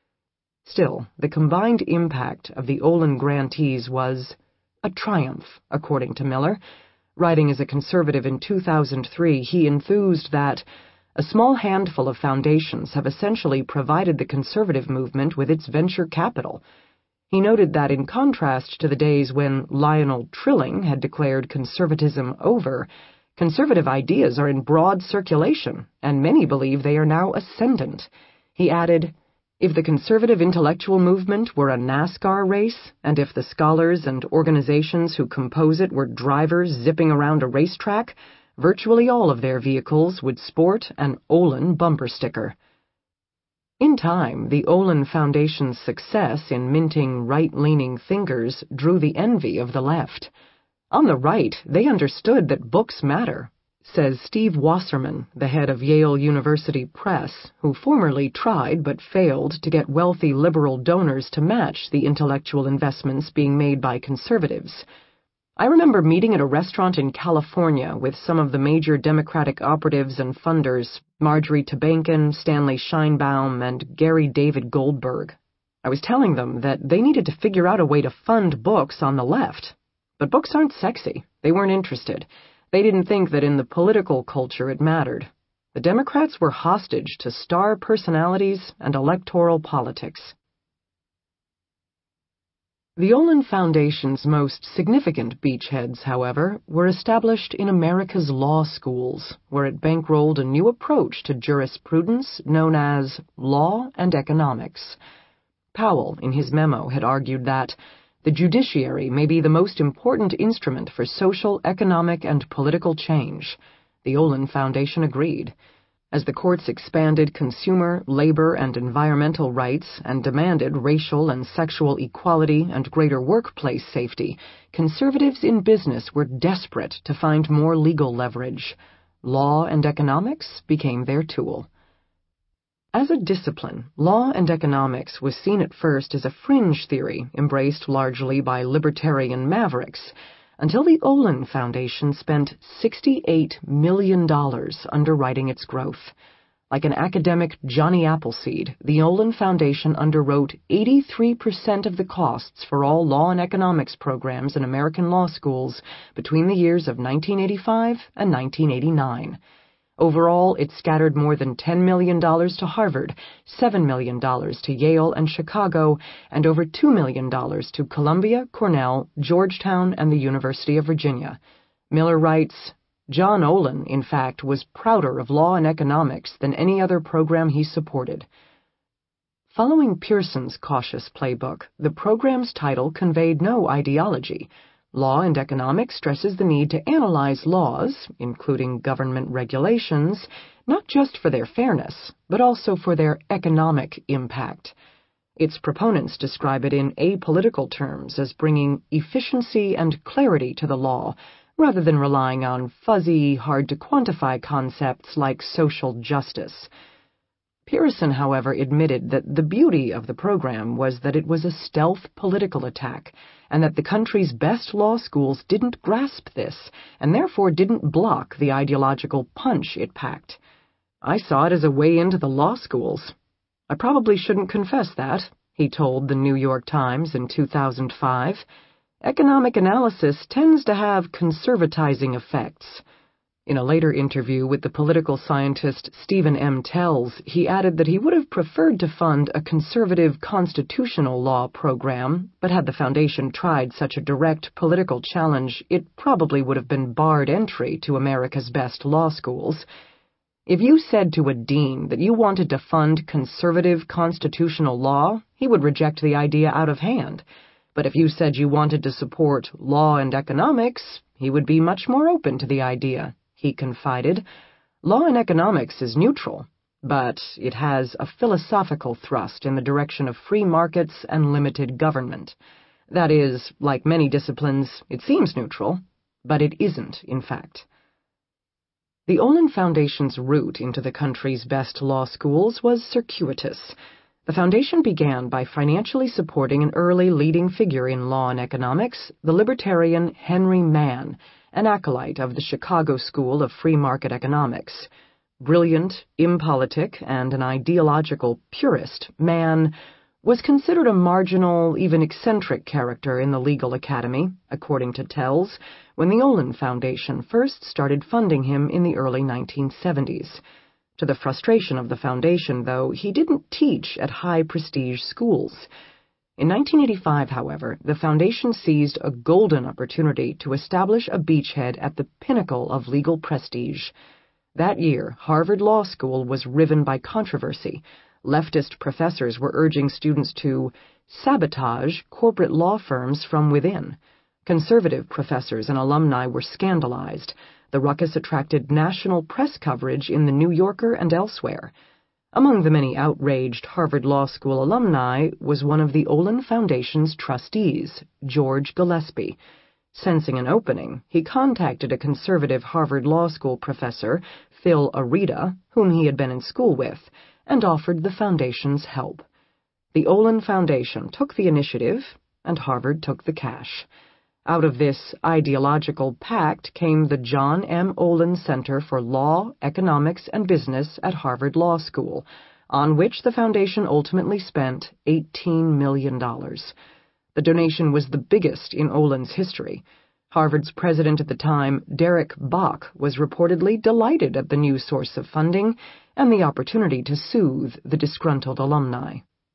Still, the combined impact of the Olin grantees was a triumph, according to Miller. Writing as a conservative in 2003, he enthused that a small handful of foundations have essentially provided the conservative movement with its venture capital. He noted that in contrast to the days when Lionel Trilling had declared conservatism over, conservative ideas are in broad circulation, and many believe they are now ascendant. He added, if the conservative intellectual movement were a NASCAR race, and if the scholars and organizations who compose it were drivers zipping around a racetrack, virtually all of their vehicles would sport an Olin bumper sticker. In time, the Olin Foundation's success in minting right-leaning thinkers drew the envy of the left. On the right, they understood that books matter, says Steve Wasserman, the head of Yale University Press, who formerly tried but failed to get wealthy liberal donors to match the intellectual investments being made by conservatives. I remember meeting at a restaurant in California with some of the major Democratic operatives and funders, Marjorie Tabankin, Stanley Scheinbaum, and Gary David Goldberg. I was telling them that they needed to figure out a way to fund books on the left. But books aren't sexy. They weren't interested. They didn't think that in the political culture it mattered. The Democrats were hostage to star personalities and electoral politics. The Olin Foundation's most significant beachheads, however, were established in America's law schools, where it bankrolled a new approach to jurisprudence known as law and economics. Powell, in his memo, had argued that the judiciary may be the most important instrument for social, economic, and political change. The Olin Foundation agreed. As the courts expanded consumer, labor, and environmental rights and demanded racial and sexual equality and greater workplace safety, conservatives in business were desperate to find more legal leverage. Law and economics became their tool. As a discipline, law and economics was seen at first as a fringe theory embraced largely by libertarian mavericks, until the Olin Foundation spent $68 million underwriting its growth. Like an academic Johnny Appleseed, the Olin Foundation underwrote 83% of the costs for all law and economics programs in American law schools between the years of 1985 and 1989. Overall, it scattered more than $10 million to Harvard, $7 million to Yale and Chicago, and over $2 million to Columbia, Cornell, Georgetown, and the University of Virginia. Miller writes, John Olin, in fact, was prouder of law and economics than any other program he supported. Following Pearson's cautious playbook, the program's title conveyed no ideology. Law and economics stresses the need to analyze laws, including government regulations, not just for their fairness, but also for their economic impact. Its proponents describe it in apolitical terms as bringing efficiency and clarity to the law, rather than relying on fuzzy, hard-to-quantify concepts like social justice. Pearson, however, admitted that the beauty of the program was that it was a stealth political attack, and that the country's best law schools didn't grasp this, and therefore didn't block the ideological punch it packed. I saw it as a way into the law schools. I probably shouldn't confess that, he told the New York Times in 2005. Economic analysis tends to have conservatizing effects. In a later interview with the political scientist Stephen M. Tells, he added that he would have preferred to fund a conservative constitutional law program, but had the foundation tried such a direct political challenge, it probably would have been barred entry to America's best law schools. If you said to a dean that you wanted to fund conservative constitutional law, he would reject the idea out of hand. But if you said you wanted to support law and economics, he would be much more open to the idea. He confided. Law and economics is neutral, but it has a philosophical thrust in the direction of free markets and limited government. That is, like many disciplines, it seems neutral, but it isn't, in fact. The Olin Foundation's route into the country's best law schools was circuitous. The foundation began by financially supporting an early leading figure in law and economics, the libertarian Henry Mann, an acolyte of the Chicago School of Free Market Economics. Brilliant, impolitic, and an ideological purist, Mann was considered a marginal, even eccentric character in the legal academy, according to Tells, when the Olin Foundation first started funding him in the early 1970s. To the frustration of the foundation, though, he didn't teach at high-prestige schools. In 1985, however, the foundation seized a golden opportunity to establish a beachhead at the pinnacle of legal prestige. That year, Harvard Law School was riven by controversy. Leftist professors were urging students to sabotage corporate law firms from within. Conservative professors and alumni were scandalized. The ruckus attracted national press coverage in the New Yorker and elsewhere. Among the many outraged Harvard Law School alumni was one of the Olin Foundation's trustees, George Gillespie. Sensing an opening, he contacted a conservative Harvard Law School professor, Phil Arita, whom he had been in school with, and offered the foundation's help. The Olin Foundation took the initiative, and Harvard took the cash. Out of this ideological pact came the John M. Olin Center for Law, Economics, and Business at Harvard Law School, on which the foundation ultimately spent $18 million. The donation was the biggest in Olin's history. Harvard's president at the time, Derek Bok, was reportedly delighted at the new source of funding and the opportunity to soothe the disgruntled alumni.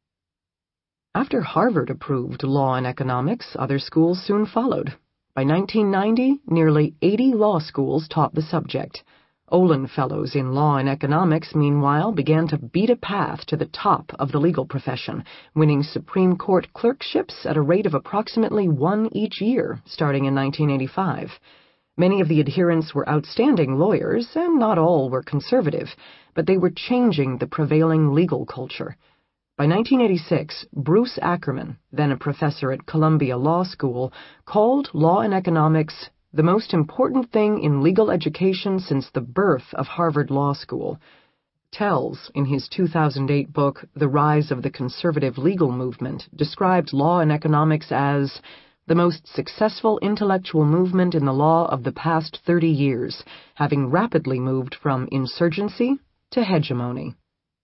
After Harvard approved law and economics, other schools soon followed. By 1990, nearly 80 law schools taught the subject. Olin Fellows in law and economics, meanwhile, began to beat a path to the top of the legal profession, winning Supreme Court clerkships at a rate of approximately one each year, starting in 1985. Many of the adherents were outstanding lawyers, and not all were conservative, but they were changing the prevailing legal culture. By 1986, Bruce Ackerman, then a professor at Columbia Law School, called law and economics the most important thing in legal education since the birth of Harvard Law School. Tells, in his 2008 book, The Rise of the Conservative Legal Movement, described law and economics as the most successful intellectual movement in the law of the past 30 years, having rapidly moved from insurgency to hegemony.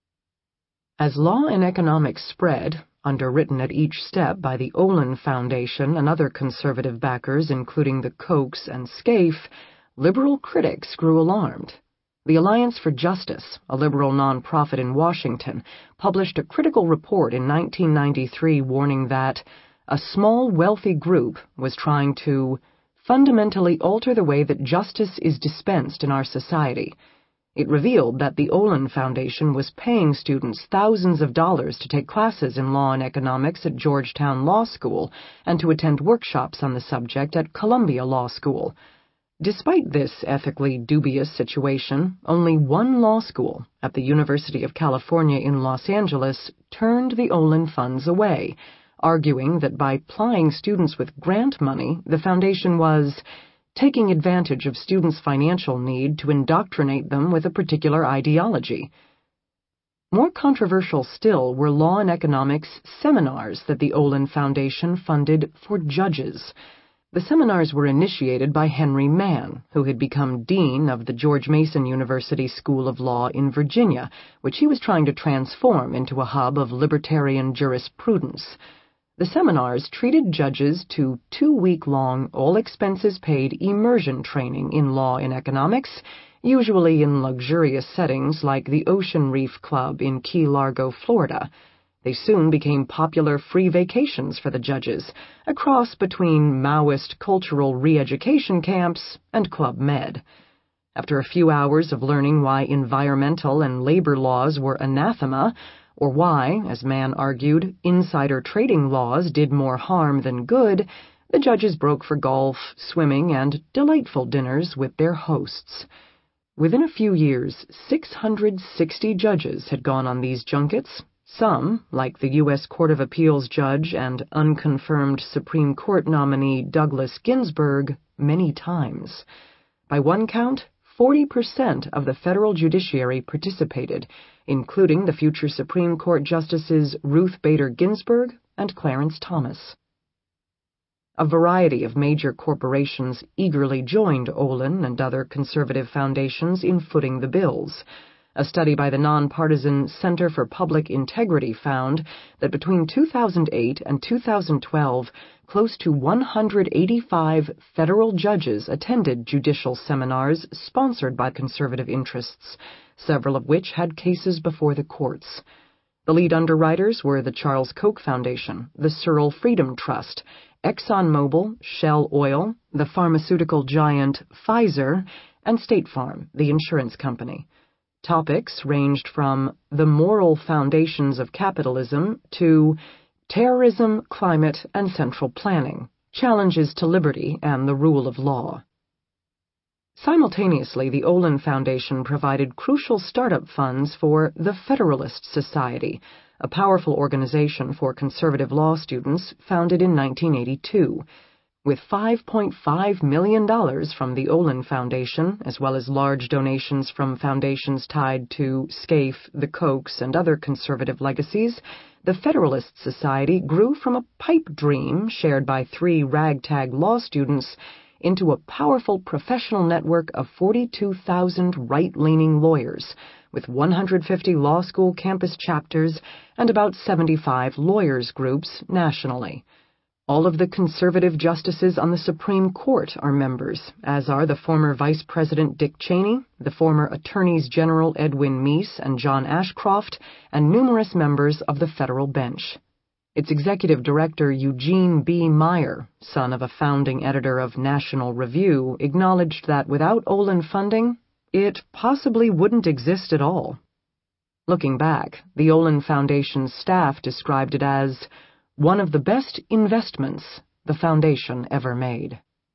As law and economics spread, underwritten at each step by the Olin Foundation and other conservative backers, including the Kochs and Scaife, liberal critics grew alarmed. The Alliance for Justice, a liberal nonprofit in Washington, published a critical report in 1993 warning that a small, wealthy group was trying to fundamentally alter the way that justice is dispensed in our society. It revealed that the Olin Foundation was paying students thousands of dollars to take classes in law and economics at Georgetown Law School and to attend workshops on the subject at Columbia Law School. Despite this ethically dubious situation, only one law school, at the University of California in Los Angeles, turned the Olin funds away, arguing that by plying students with grant money, the foundation was taking advantage of students' financial need to indoctrinate them with a particular ideology. More controversial still were law and economics seminars that the Olin Foundation funded for judges. The seminars were initiated by Henry Mann, who had become dean of the George Mason University School of Law in Virginia, which he was trying to transform into a hub of libertarian jurisprudence. The seminars treated judges to 2-week-long, all-expenses-paid immersion training in law and economics, usually in luxurious settings like the Ocean Reef Club in Key Largo, Florida. They soon became popular free vacations for the judges, a cross between Maoist cultural re-education camps and Club Med. After a few hours of learning why environmental and labor laws were anathema, or why, as Mann argued, insider trading laws did more harm than good, the judges broke for golf, swimming, and delightful dinners with their hosts. Within a few years, 660 judges had gone on these junkets, some, like the U.S. Court of Appeals judge and unconfirmed Supreme Court nominee Douglas Ginsburg, many times. By one count, 40% of the federal judiciary participated, including the future Supreme Court Justices Ruth Bader Ginsburg and Clarence Thomas. A variety of major corporations eagerly joined Olin and other conservative foundations in footing the bills. A study by the nonpartisan Center for Public Integrity found that between 2008 and 2012, close to 185 federal judges attended judicial seminars sponsored by conservative interests, several of which had cases before the courts. The lead underwriters were the Charles Koch Foundation, the Searle Freedom Trust, ExxonMobil, Shell Oil, the pharmaceutical giant Pfizer, and State Farm, the insurance company. Topics ranged from the moral foundations of capitalism to terrorism, climate, and central planning, challenges to liberty and the rule of law. Simultaneously, the Olin Foundation provided crucial startup funds for the Federalist Society, a powerful organization for conservative law students founded in 1982. With $5.5 million from the Olin Foundation, as well as large donations from foundations tied to Scaife, the Kochs, and other conservative legacies, the Federalist Society grew from a pipe dream shared by 3 ragtag law students into a powerful professional network of 42,000 right-leaning lawyers, with 150 law school campus chapters and about 75 lawyers' groups nationally. All of the conservative justices on the Supreme Court are members, as are the former Vice President Dick Cheney, the former Attorneys General Edwin Meese and John Ashcroft, and numerous members of the federal bench. Its executive director, Eugene B. Meyer, son of a founding editor of National Review, acknowledged that without Olin funding, it possibly wouldn't exist at all. Looking back, the Olin Foundation's staff described it as one of the best investments the foundation ever made.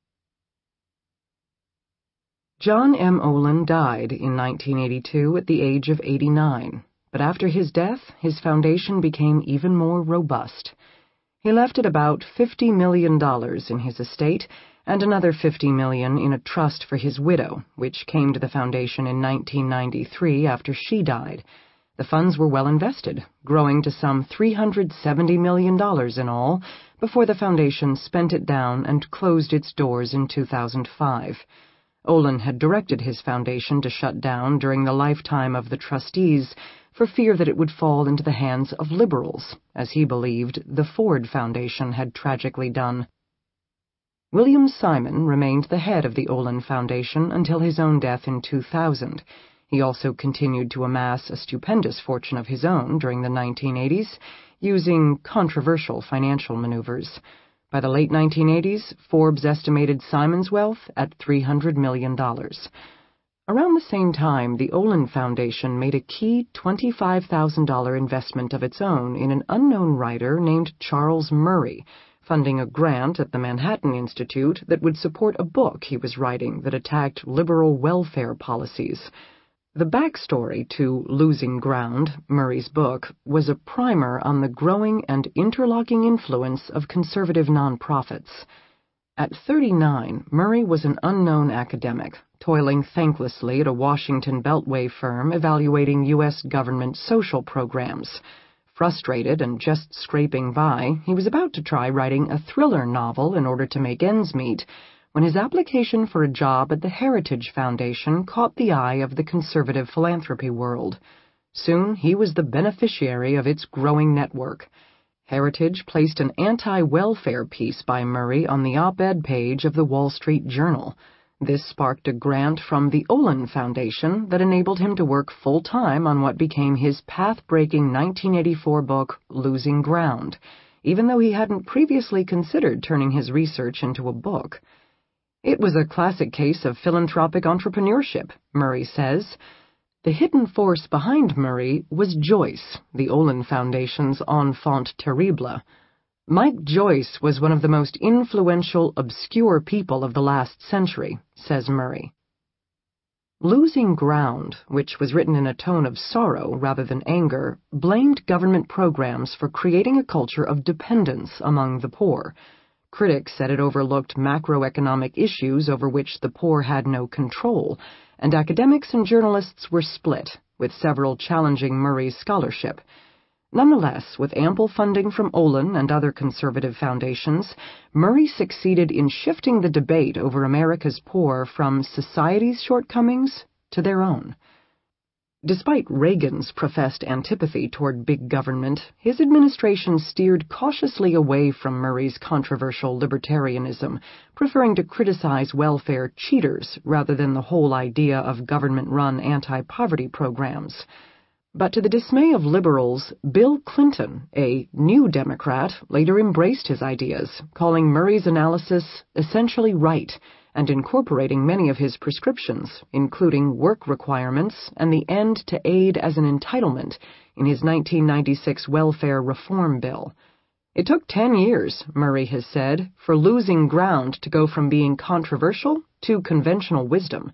John M. Olin died in 1982 at the age of 89, but after his death, his foundation became even more robust. He left it about $50 million in his estate and another $50 million in a trust for his widow, which came to the foundation in 1993 after she died. The funds were well invested, growing to some $370 million in all, before the foundation spent it down and closed its doors in 2005. Olin had directed his foundation to shut down during the lifetime of the trustees for fear that it would fall into the hands of liberals, as he believed the Ford Foundation had tragically done. William Simon remained the head of the Olin Foundation until his own death in 2000. He also continued to amass a stupendous fortune of his own during the 1980s, using controversial financial maneuvers. By the late 1980s, Forbes estimated Simon's wealth at $300 million. Around the same time, the Olin Foundation made a key $25,000 investment of its own in an unknown writer named Charles Murray, funding a grant at the Manhattan Institute that would support a book he was writing that attacked liberal welfare policies. The backstory to Losing Ground, Murray's book, was a primer on the growing and interlocking influence of conservative nonprofits. At 39, Murray was an unknown academic, toiling thanklessly at a Washington Beltway firm evaluating U.S. government social programs. Frustrated and just scraping by, he was about to try writing a thriller novel in order to make ends meet, when his application for a job at the Heritage Foundation caught the eye of the conservative philanthropy world. Soon he was the beneficiary of its growing network. Heritage placed an anti-welfare piece by Murray on the op-ed page of the Wall Street Journal. This sparked a grant from the Olin Foundation that enabled him to work full-time on what became his path-breaking 1984 book, Losing Ground, even though he hadn't previously considered turning his research into a book. It was a classic case of philanthropic entrepreneurship, Murray says. The hidden force behind Murray was Joyce, the Olin Foundation's enfant terrible. Mike Joyce was one of the most influential, obscure people of the last century, says Murray. Losing Ground, which was written in a tone of sorrow rather than anger, blamed government programs for creating a culture of dependence among the poor. Critics said it overlooked macroeconomic issues over which the poor had no control, and academics and journalists were split, with several challenging Murray's scholarship. Nonetheless, with ample funding from Olin and other conservative foundations, Murray succeeded in shifting the debate over America's poor from society's shortcomings to their own. Despite Reagan's professed antipathy toward big government, his administration steered cautiously away from Murray's controversial libertarianism, preferring to criticize welfare cheaters rather than the whole idea of government-run anti-poverty programs. But to the dismay of liberals, Bill Clinton, a New Democrat, later embraced his ideas, calling Murray's analysis essentially right and incorporating many of his prescriptions, including work requirements and the end to aid as an entitlement in his 1996 welfare reform bill. It took 10 years, Murray has said, for Losing Ground to go from being controversial to conventional wisdom.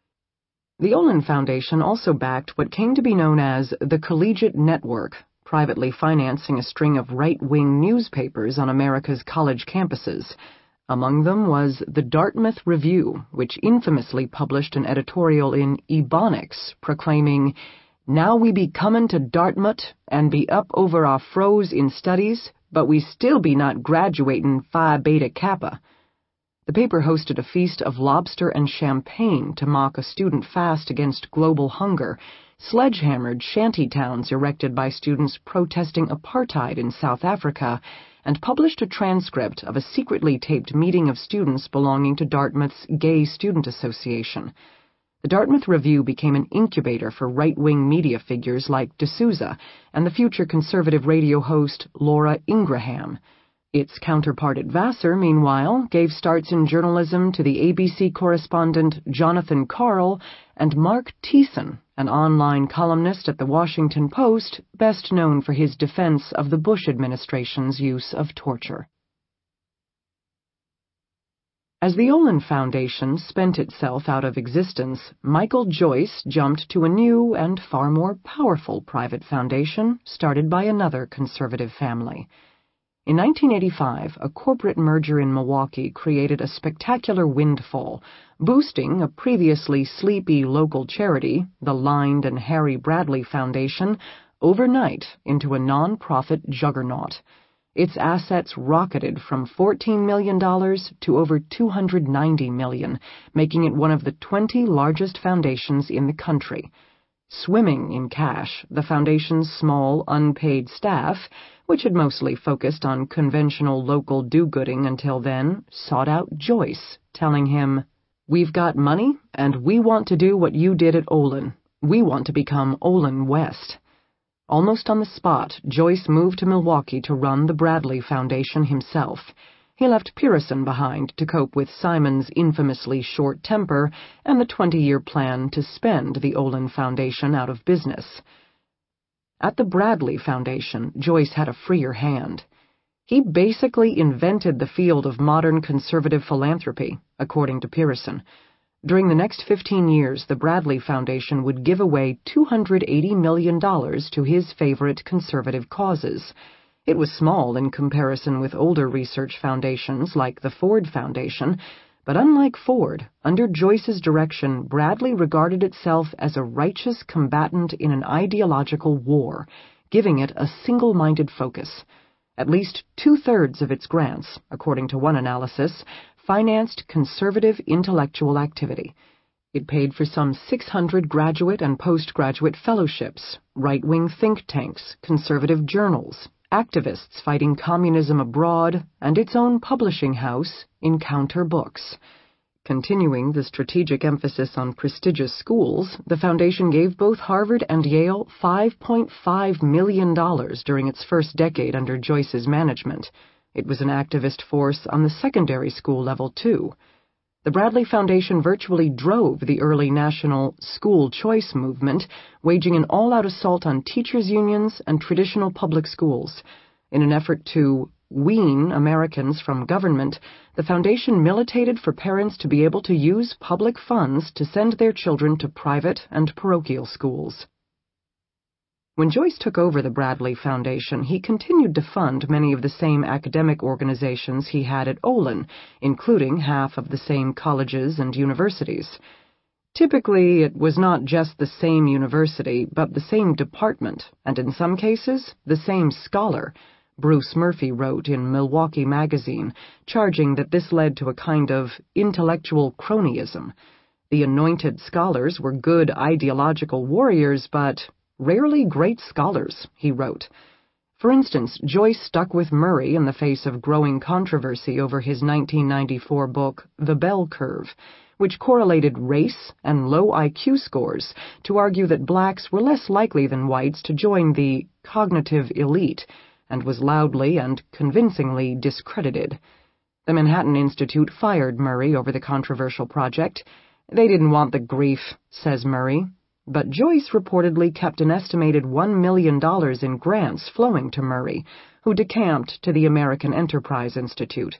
The Olin Foundation also backed what came to be known as the Collegiate Network, privately financing a string of right-wing newspapers on America's college campuses. Among them was the Dartmouth Review, which infamously published an editorial in Ebonics proclaiming, "Now we be comin' to Dartmouth and be up over our froze in studies, but we still be not graduatin' Phi Beta Kappa." The paper hosted a feast of lobster and champagne to mock a student fast against global hunger, sledgehammered shanty towns erected by students protesting apartheid in South Africa, and published a transcript of a secretly taped meeting of students belonging to Dartmouth's Gay Student Association. The Dartmouth Review became an incubator for right-wing media figures like D'Souza and the future conservative radio host Laura Ingraham. Its counterpart at Vassar, meanwhile, gave starts in journalism to the ABC correspondent Jonathan Karl and Mark Thiessen, an online columnist at the Washington Post, best known for his defense of the Bush administration's use of torture. As the Olin Foundation spent itself out of existence, Michael Joyce jumped to a new and far more powerful private foundation started by another conservative family. In 1985, a corporate merger in Milwaukee created a spectacular windfall, boosting a previously sleepy local charity, the Lined and Harry Bradley Foundation, overnight into a non-profit juggernaut. Its assets rocketed from $14 million to over $290 million, making it one of the 20 largest foundations in the country. Swimming in cash, the foundation's small, unpaid staff, which had mostly focused on conventional local do-gooding until then, sought out Joyce, telling him, "We've got money, and we want to do what you did at Olin. We want to become Olin West." Almost on the spot, Joyce moved to Milwaukee to run the Bradley Foundation himself. He left Pearson behind to cope with Simon's infamously short temper and the 20-year plan to spend the Olin Foundation out of business. At the Bradley Foundation, Joyce had a freer hand. He basically invented the field of modern conservative philanthropy, according to Pearson. During the next 15 years, the Bradley Foundation would give away $280 million to his favorite conservative causes. It was small in comparison with older research foundations like the Ford Foundation, but unlike Ford, under Joyce's direction, Bradley regarded itself as a righteous combatant in an ideological war, giving it a single-minded focus. At least 2/3 of its grants, according to one analysis, financed conservative intellectual activity. It paid for some 600 graduate and postgraduate fellowships, right-wing think tanks, conservative journals, activists fighting communism abroad, and its own publishing house, Encounter Books. Continuing the strategic emphasis on prestigious schools, the foundation gave both Harvard and Yale $5.5 million during its first decade under Joyce's management. It was an activist force on the secondary school level, too. The Bradley Foundation virtually drove the early national school choice movement, waging an all-out assault on teachers' unions and traditional public schools. In an effort to wean Americans from government, the foundation militated for parents to be able to use public funds to send their children to private and parochial schools. When Joyce took over the Bradley Foundation, he continued to fund many of the same academic organizations he had at Olin, including half of the same colleges and universities. Typically, it was not just the same university, but the same department, and in some cases, the same scholar. Bruce Murphy wrote in Milwaukee Magazine, charging that this led to a kind of intellectual cronyism. The anointed scholars were good ideological warriors, but rarely great scholars, he wrote. For instance, Joyce stuck with Murray in the face of growing controversy over his 1994 book, The Bell Curve, which correlated race and low IQ scores to argue that blacks were less likely than whites to join the cognitive elite, and was loudly and convincingly discredited. The Manhattan Institute fired Murray over the controversial project. They didn't want the grief, says Murray, but Joyce reportedly kept an estimated $1 million in grants flowing to Murray, who decamped to the American Enterprise Institute.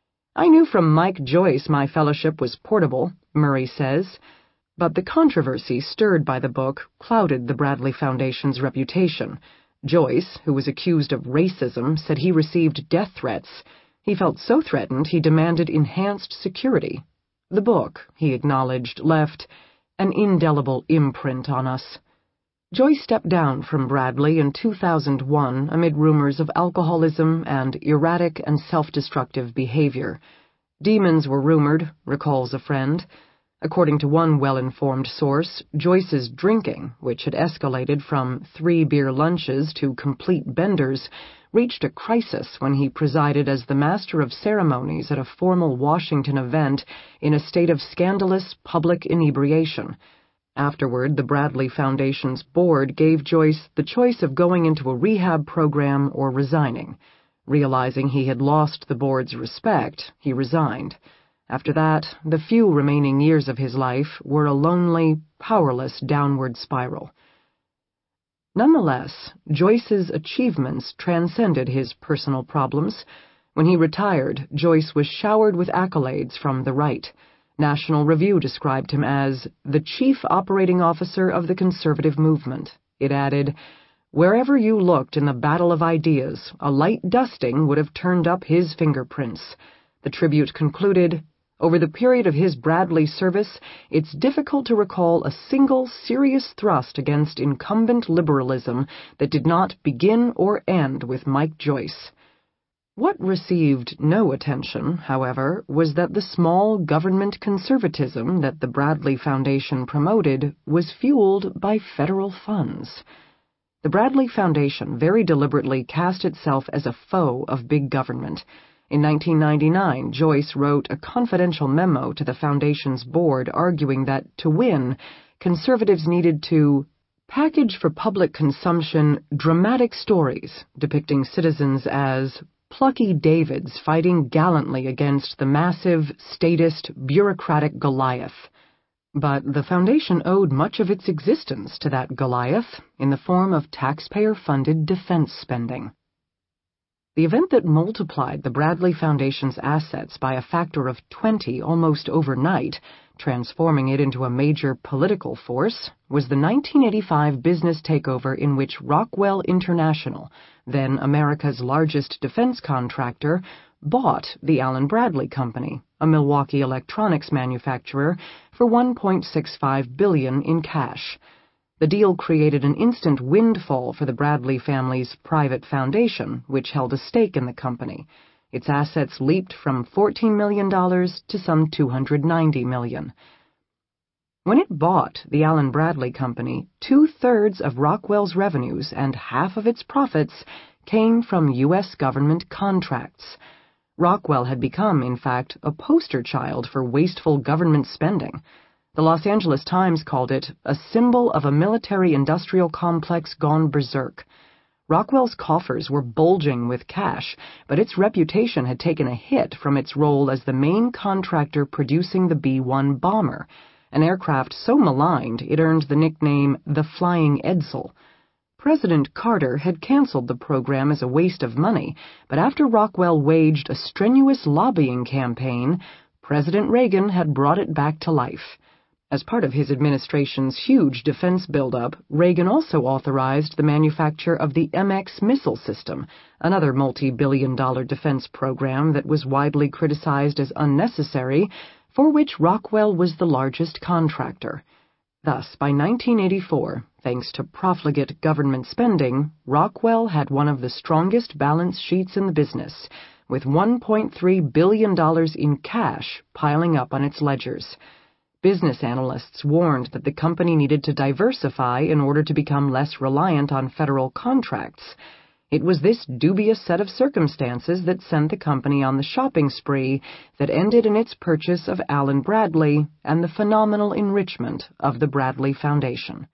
I knew from Mike Joyce my fellowship was portable, Murray says, but the controversy stirred by the book clouded the Bradley Foundation's reputation. Joyce, who was accused of racism, said he received death threats. He felt so threatened he demanded enhanced security. The book, he acknowledged, left an indelible imprint on us. Joyce stepped down from Bradley in 2001 amid rumors of alcoholism and erratic and self-destructive behavior. Demons were rumored, recalls a friend. According to one well-informed source, Joyce's drinking, which had escalated from 3 beer lunches to complete benders, reached a crisis when he presided as the master of ceremonies at a formal Washington event in a state of scandalous public inebriation. Afterward, the Bradley Foundation's board gave Joyce the choice of going into a rehab program or resigning. Realizing he had lost the board's respect, he resigned. After that, the few remaining years of his life were a lonely, powerless downward spiral. Nonetheless, Joyce's achievements transcended his personal problems. When he retired, Joyce was showered with accolades from the right. National Review described him as the chief operating officer of the conservative movement. It added, "Wherever you looked in the battle of ideas, a light dusting would have turned up his fingerprints." The tribute concluded, "Over the period of his Bradley service, it's difficult to recall a single serious thrust against incumbent liberalism that did not begin or end with Mike Joyce." What received no attention, however, was that the small government conservatism that the Bradley Foundation promoted was fueled by federal funds. The Bradley Foundation very deliberately cast itself as a foe of big government. In 1999, Joyce wrote a confidential memo to the Foundation's board arguing that, to win, conservatives needed to package for public consumption dramatic stories depicting citizens as plucky Davids fighting gallantly against the massive, statist, bureaucratic Goliath. But the Foundation owed much of its existence to that Goliath in the form of taxpayer-funded defense spending. The event that multiplied the Bradley Foundation's assets by a factor of 20 almost overnight, transforming it into a major political force, was the 1985 business takeover in which Rockwell International, then America's largest defense contractor, bought the Allen Bradley Company, a Milwaukee electronics manufacturer, for $1.65 billion in cash. The deal created an instant windfall for the Bradley family's private foundation, which held a stake in the company. Its assets leaped from $14 million to some $290 million. When it bought the Allen Bradley Company, 2/3 of Rockwell's revenues and half of its profits came from U.S. government contracts. Rockwell had become, in fact, a poster child for wasteful government spending. The Los Angeles Times called it a symbol of a military-industrial complex gone berserk. Rockwell's coffers were bulging with cash, but its reputation had taken a hit from its role as the main contractor producing the B-1 bomber, an aircraft so maligned it earned the nickname the Flying Edsel. President Carter had canceled the program as a waste of money, but after Rockwell waged a strenuous lobbying campaign, President Reagan had brought it back to life. As part of his administration's huge defense buildup, Reagan also authorized the manufacture of the MX missile system, another multi-billion-dollar defense program that was widely criticized as unnecessary, for which Rockwell was the largest contractor. Thus, by 1984, thanks to profligate government spending, Rockwell had one of the strongest balance sheets in the business, with $1.3 billion in cash piling up on its ledgers. Business analysts warned that the company needed to diversify in order to become less reliant on federal contracts. It was this dubious set of circumstances that sent the company on the shopping spree that ended in its purchase of Allen Bradley and the phenomenal enrichment of the Bradley Foundation.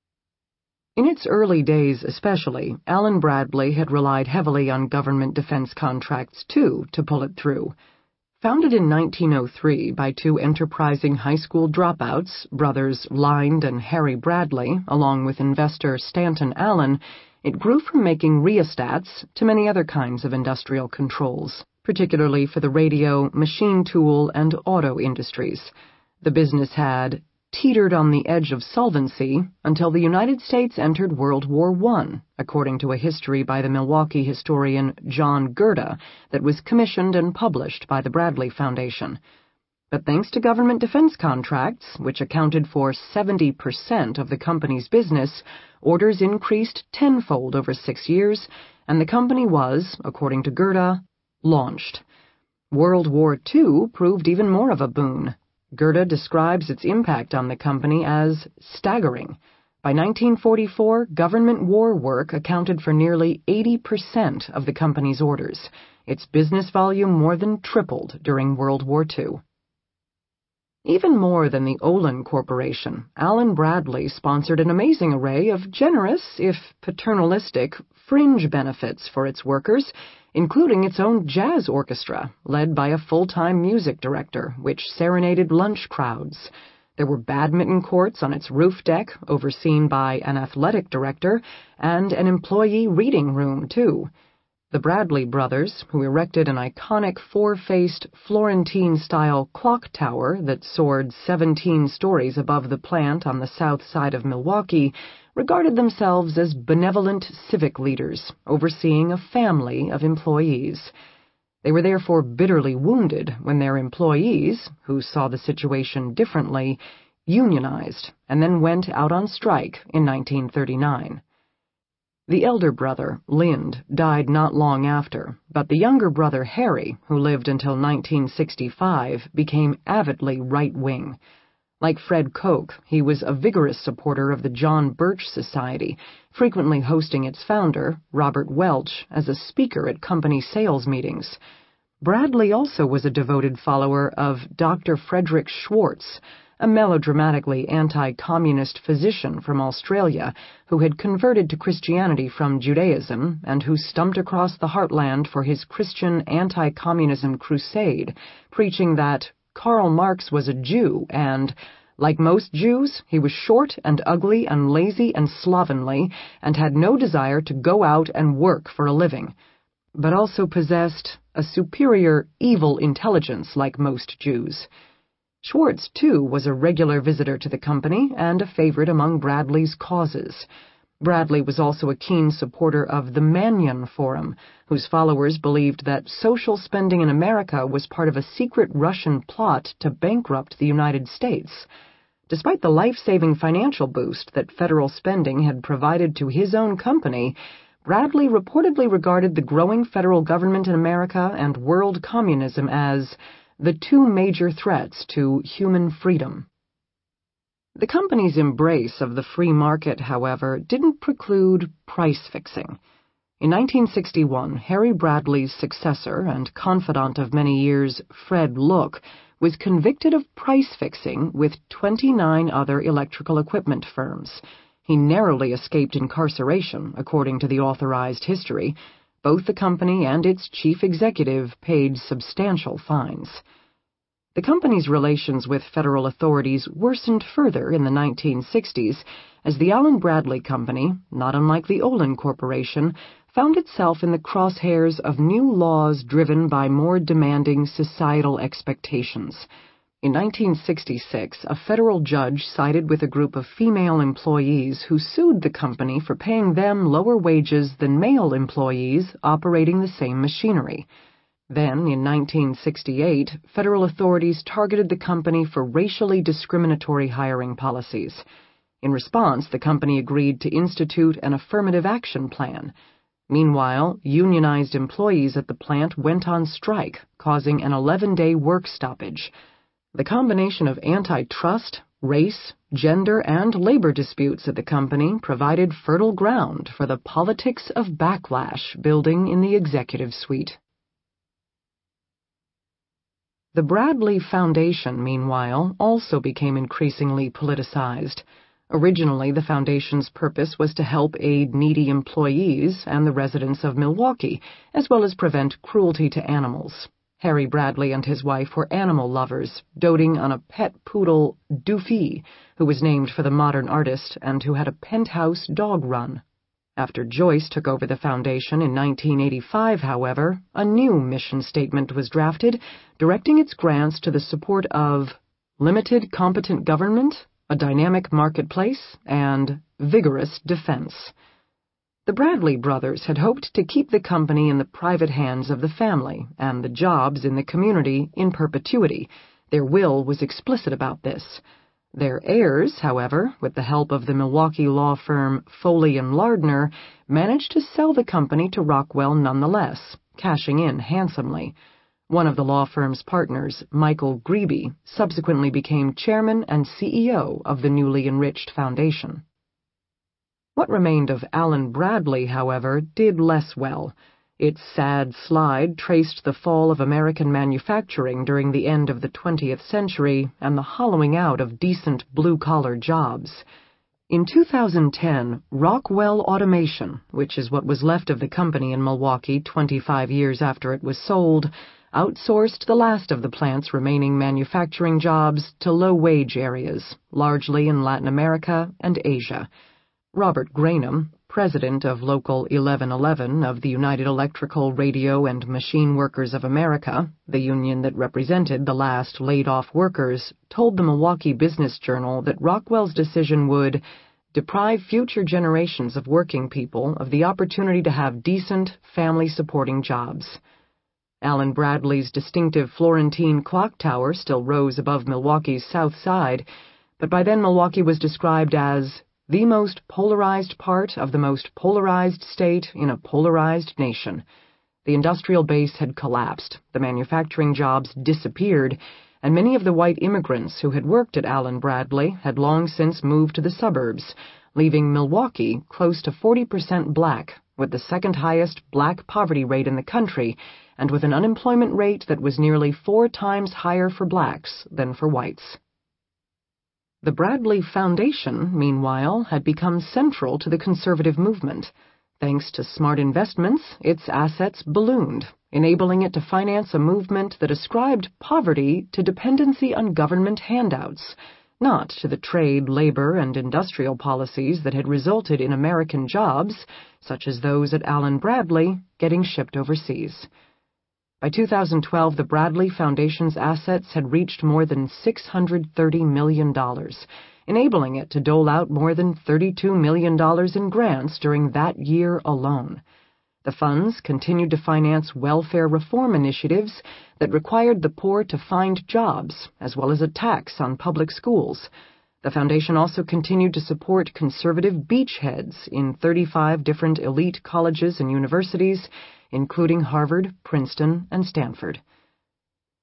In its early days especially, Allen Bradley had relied heavily on government defense contracts, too, to pull it through. Founded in 1903 by two enterprising high school dropouts, brothers Lynd and Harry Bradley, along with investor Stanton Allen, it grew from making rheostats to many other kinds of industrial controls, particularly for the radio, machine tool, and auto industries. The business had teetered on the edge of solvency until the United States entered World War I, according to a history by the Milwaukee historian John Gerda that was commissioned and published by the Bradley Foundation. But thanks to government defense contracts, which accounted for 70% of the company's business, orders increased tenfold over 6 years, and the company was, according to Gerda, launched. World War II proved even more of a boon. Gerda describes its impact on the company as staggering. By 1944, government war work accounted for nearly 80% of the company's orders. Its business volume more than tripled during World War II. Even more than the Olin Corporation, Allen Bradley sponsored an amazing array of generous, if paternalistic, fringe benefits for its workers, including its own jazz orchestra, led by a full-time music director, which serenaded lunch crowds. There were badminton courts on its roof deck, overseen by an athletic director, and an employee reading room, too. The Bradley brothers, who erected an iconic four-faced Florentine-style clock tower that soared 17 stories above the plant on the south side of Milwaukee, regarded themselves as benevolent civic leaders, overseeing a family of employees. They were therefore bitterly wounded when their employees, who saw the situation differently, unionized and then went out on strike in 1939. The elder brother, Lynd, died not long after, but the younger brother, Harry, who lived until 1965, became avidly right-wing. Like Fred Koch, he was a vigorous supporter of the John Birch Society, frequently hosting its founder, Robert Welch, as a speaker at company sales meetings. Bradley also was a devoted follower of Dr. Frederick Schwartz, a melodramatically anti-communist physician from Australia who had converted to Christianity from Judaism and who stumped across the heartland for his Christian anti-communism crusade, preaching that Karl Marx was a Jew and, like most Jews, he was short and ugly and lazy and slovenly and had no desire to go out and work for a living, but also possessed a superior evil intelligence like most Jews. Schwartz, too, was a regular visitor to the company and a favorite among Bradley's causes. Bradley was also a keen supporter of the Mannion Forum, whose followers believed that social spending in America was part of a secret Russian plot to bankrupt the United States. Despite the life-saving financial boost that federal spending had provided to his own company, Bradley reportedly regarded the growing federal government in America and world communism as the two major threats to human freedom. The company's embrace of the free market, however, didn't preclude price fixing. In 1961, Harry Bradley's successor and confidant of many years, Fred Look, was convicted of price-fixing with 29 other electrical equipment firms. He narrowly escaped incarceration, according to the authorized history. Both the company and its chief executive paid substantial fines. The company's relations with federal authorities worsened further in the 1960s as the Allen Bradley Company, not unlike the Olin Corporation, found itself in the crosshairs of new laws driven by more demanding societal expectations. In 1966, a federal judge sided with a group of female employees who sued the company for paying them lower wages than male employees operating the same machinery. Then, in 1968, federal authorities targeted the company for racially discriminatory hiring policies. In response, the company agreed to institute an affirmative action plan. Meanwhile, unionized employees at the plant went on strike, causing an 11-day work stoppage. The combination of antitrust, race, gender, and labor disputes at the company provided fertile ground for the politics of backlash building in the executive suite. The Bradley Foundation, meanwhile, also became increasingly politicized. Originally, the foundation's purpose was to help aid needy employees and the residents of Milwaukee, as well as prevent cruelty to animals. Harry Bradley and his wife were animal lovers, doting on a pet poodle, Doofy, who was named for the modern artist and who had a penthouse dog run. After Joyce took over the foundation in 1985, however, a new mission statement was drafted, directing its grants to the support of limited competent government, a dynamic marketplace, and vigorous defense. The Bradley brothers had hoped to keep the company in the private hands of the family and the jobs in the community in perpetuity. Their will was explicit about this. Their heirs, however, with the help of the Milwaukee law firm Foley and Lardner, managed to sell the company to Rockwell nonetheless, cashing in handsomely. One of the law firm's partners, Michael Grebe, subsequently became chairman and CEO of the newly enriched foundation. What remained of Allen Bradley, however, did less well. Its sad slide traced the fall of American manufacturing during the end of the 20th century and the hollowing out of decent blue-collar jobs. In 2010, Rockwell Automation, which is what was left of the company in Milwaukee 25 years after it was sold, outsourced the last of the plant's remaining manufacturing jobs to low-wage areas, largely in Latin America and Asia. Robert Granum, president of Local 1111 of the United Electrical, Radio, and Machine Workers of America, the union that represented the last laid-off workers, told the Milwaukee Business Journal that Rockwell's decision would deprive future generations of working people of the opportunity to have decent, family-supporting jobs. Allen Bradley's distinctive Florentine clock tower still rose above Milwaukee's south side, but by then Milwaukee was described as the most polarized part of the most polarized state in a polarized nation. The industrial base had collapsed, the manufacturing jobs disappeared, and many of the white immigrants who had worked at Allen Bradley had long since moved to the suburbs, leaving Milwaukee close to 40% black, with the second highest black poverty rate in the country, and with an unemployment rate that was nearly 4 times higher for blacks than for whites. The Bradley Foundation, meanwhile, had become central to the conservative movement. Thanks to smart investments, its assets ballooned, enabling it to finance a movement that ascribed poverty to dependency on government handouts, not to the trade, labor, and industrial policies that had resulted in American jobs, such as those at Allen Bradley, getting shipped overseas. By 2012, the Bradley Foundation's assets had reached more than $630 million, enabling it to dole out more than $32 million in grants during that year alone. The funds continued to finance welfare reform initiatives that required the poor to find jobs, as well as a tax on public schools. The foundation also continued to support conservative beachheads in 35 different elite colleges and universities, including Harvard, Princeton, and Stanford.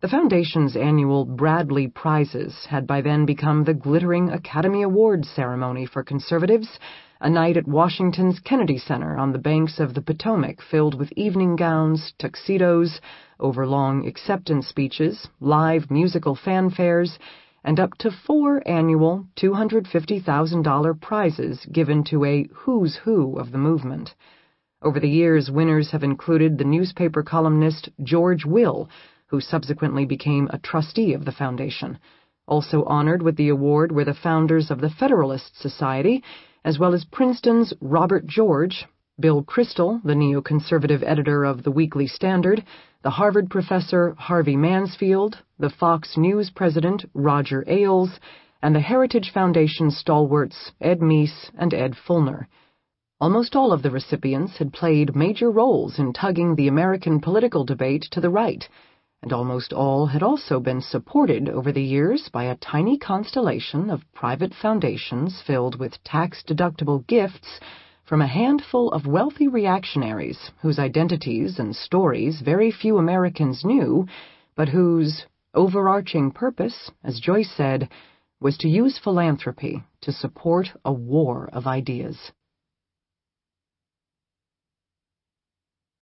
The Foundation's annual Bradley Prizes had by then become the glittering Academy Awards ceremony for conservatives, a night at Washington's Kennedy Center on the banks of the Potomac filled with evening gowns, tuxedos, overlong acceptance speeches, live musical fanfares, and up to 4 annual $250,000 prizes given to a who's who of the movement. Over the years, winners have included the newspaper columnist George Will, who subsequently became a trustee of the Foundation. Also honored with the award were the founders of the Federalist Society, as well as Princeton's Robert George, Bill Kristol, the neoconservative editor of the Weekly Standard, the Harvard professor Harvey Mansfield, the Fox News president Roger Ailes, and the Heritage Foundation stalwarts Ed Meese and Ed Fulner. Almost all of the recipients had played major roles in tugging the American political debate to the right, and almost all had also been supported over the years by a tiny constellation of private foundations filled with tax-deductible gifts from a handful of wealthy reactionaries whose identities and stories very few Americans knew, but whose overarching purpose, as Joyce said, was to use philanthropy to support a war of ideas.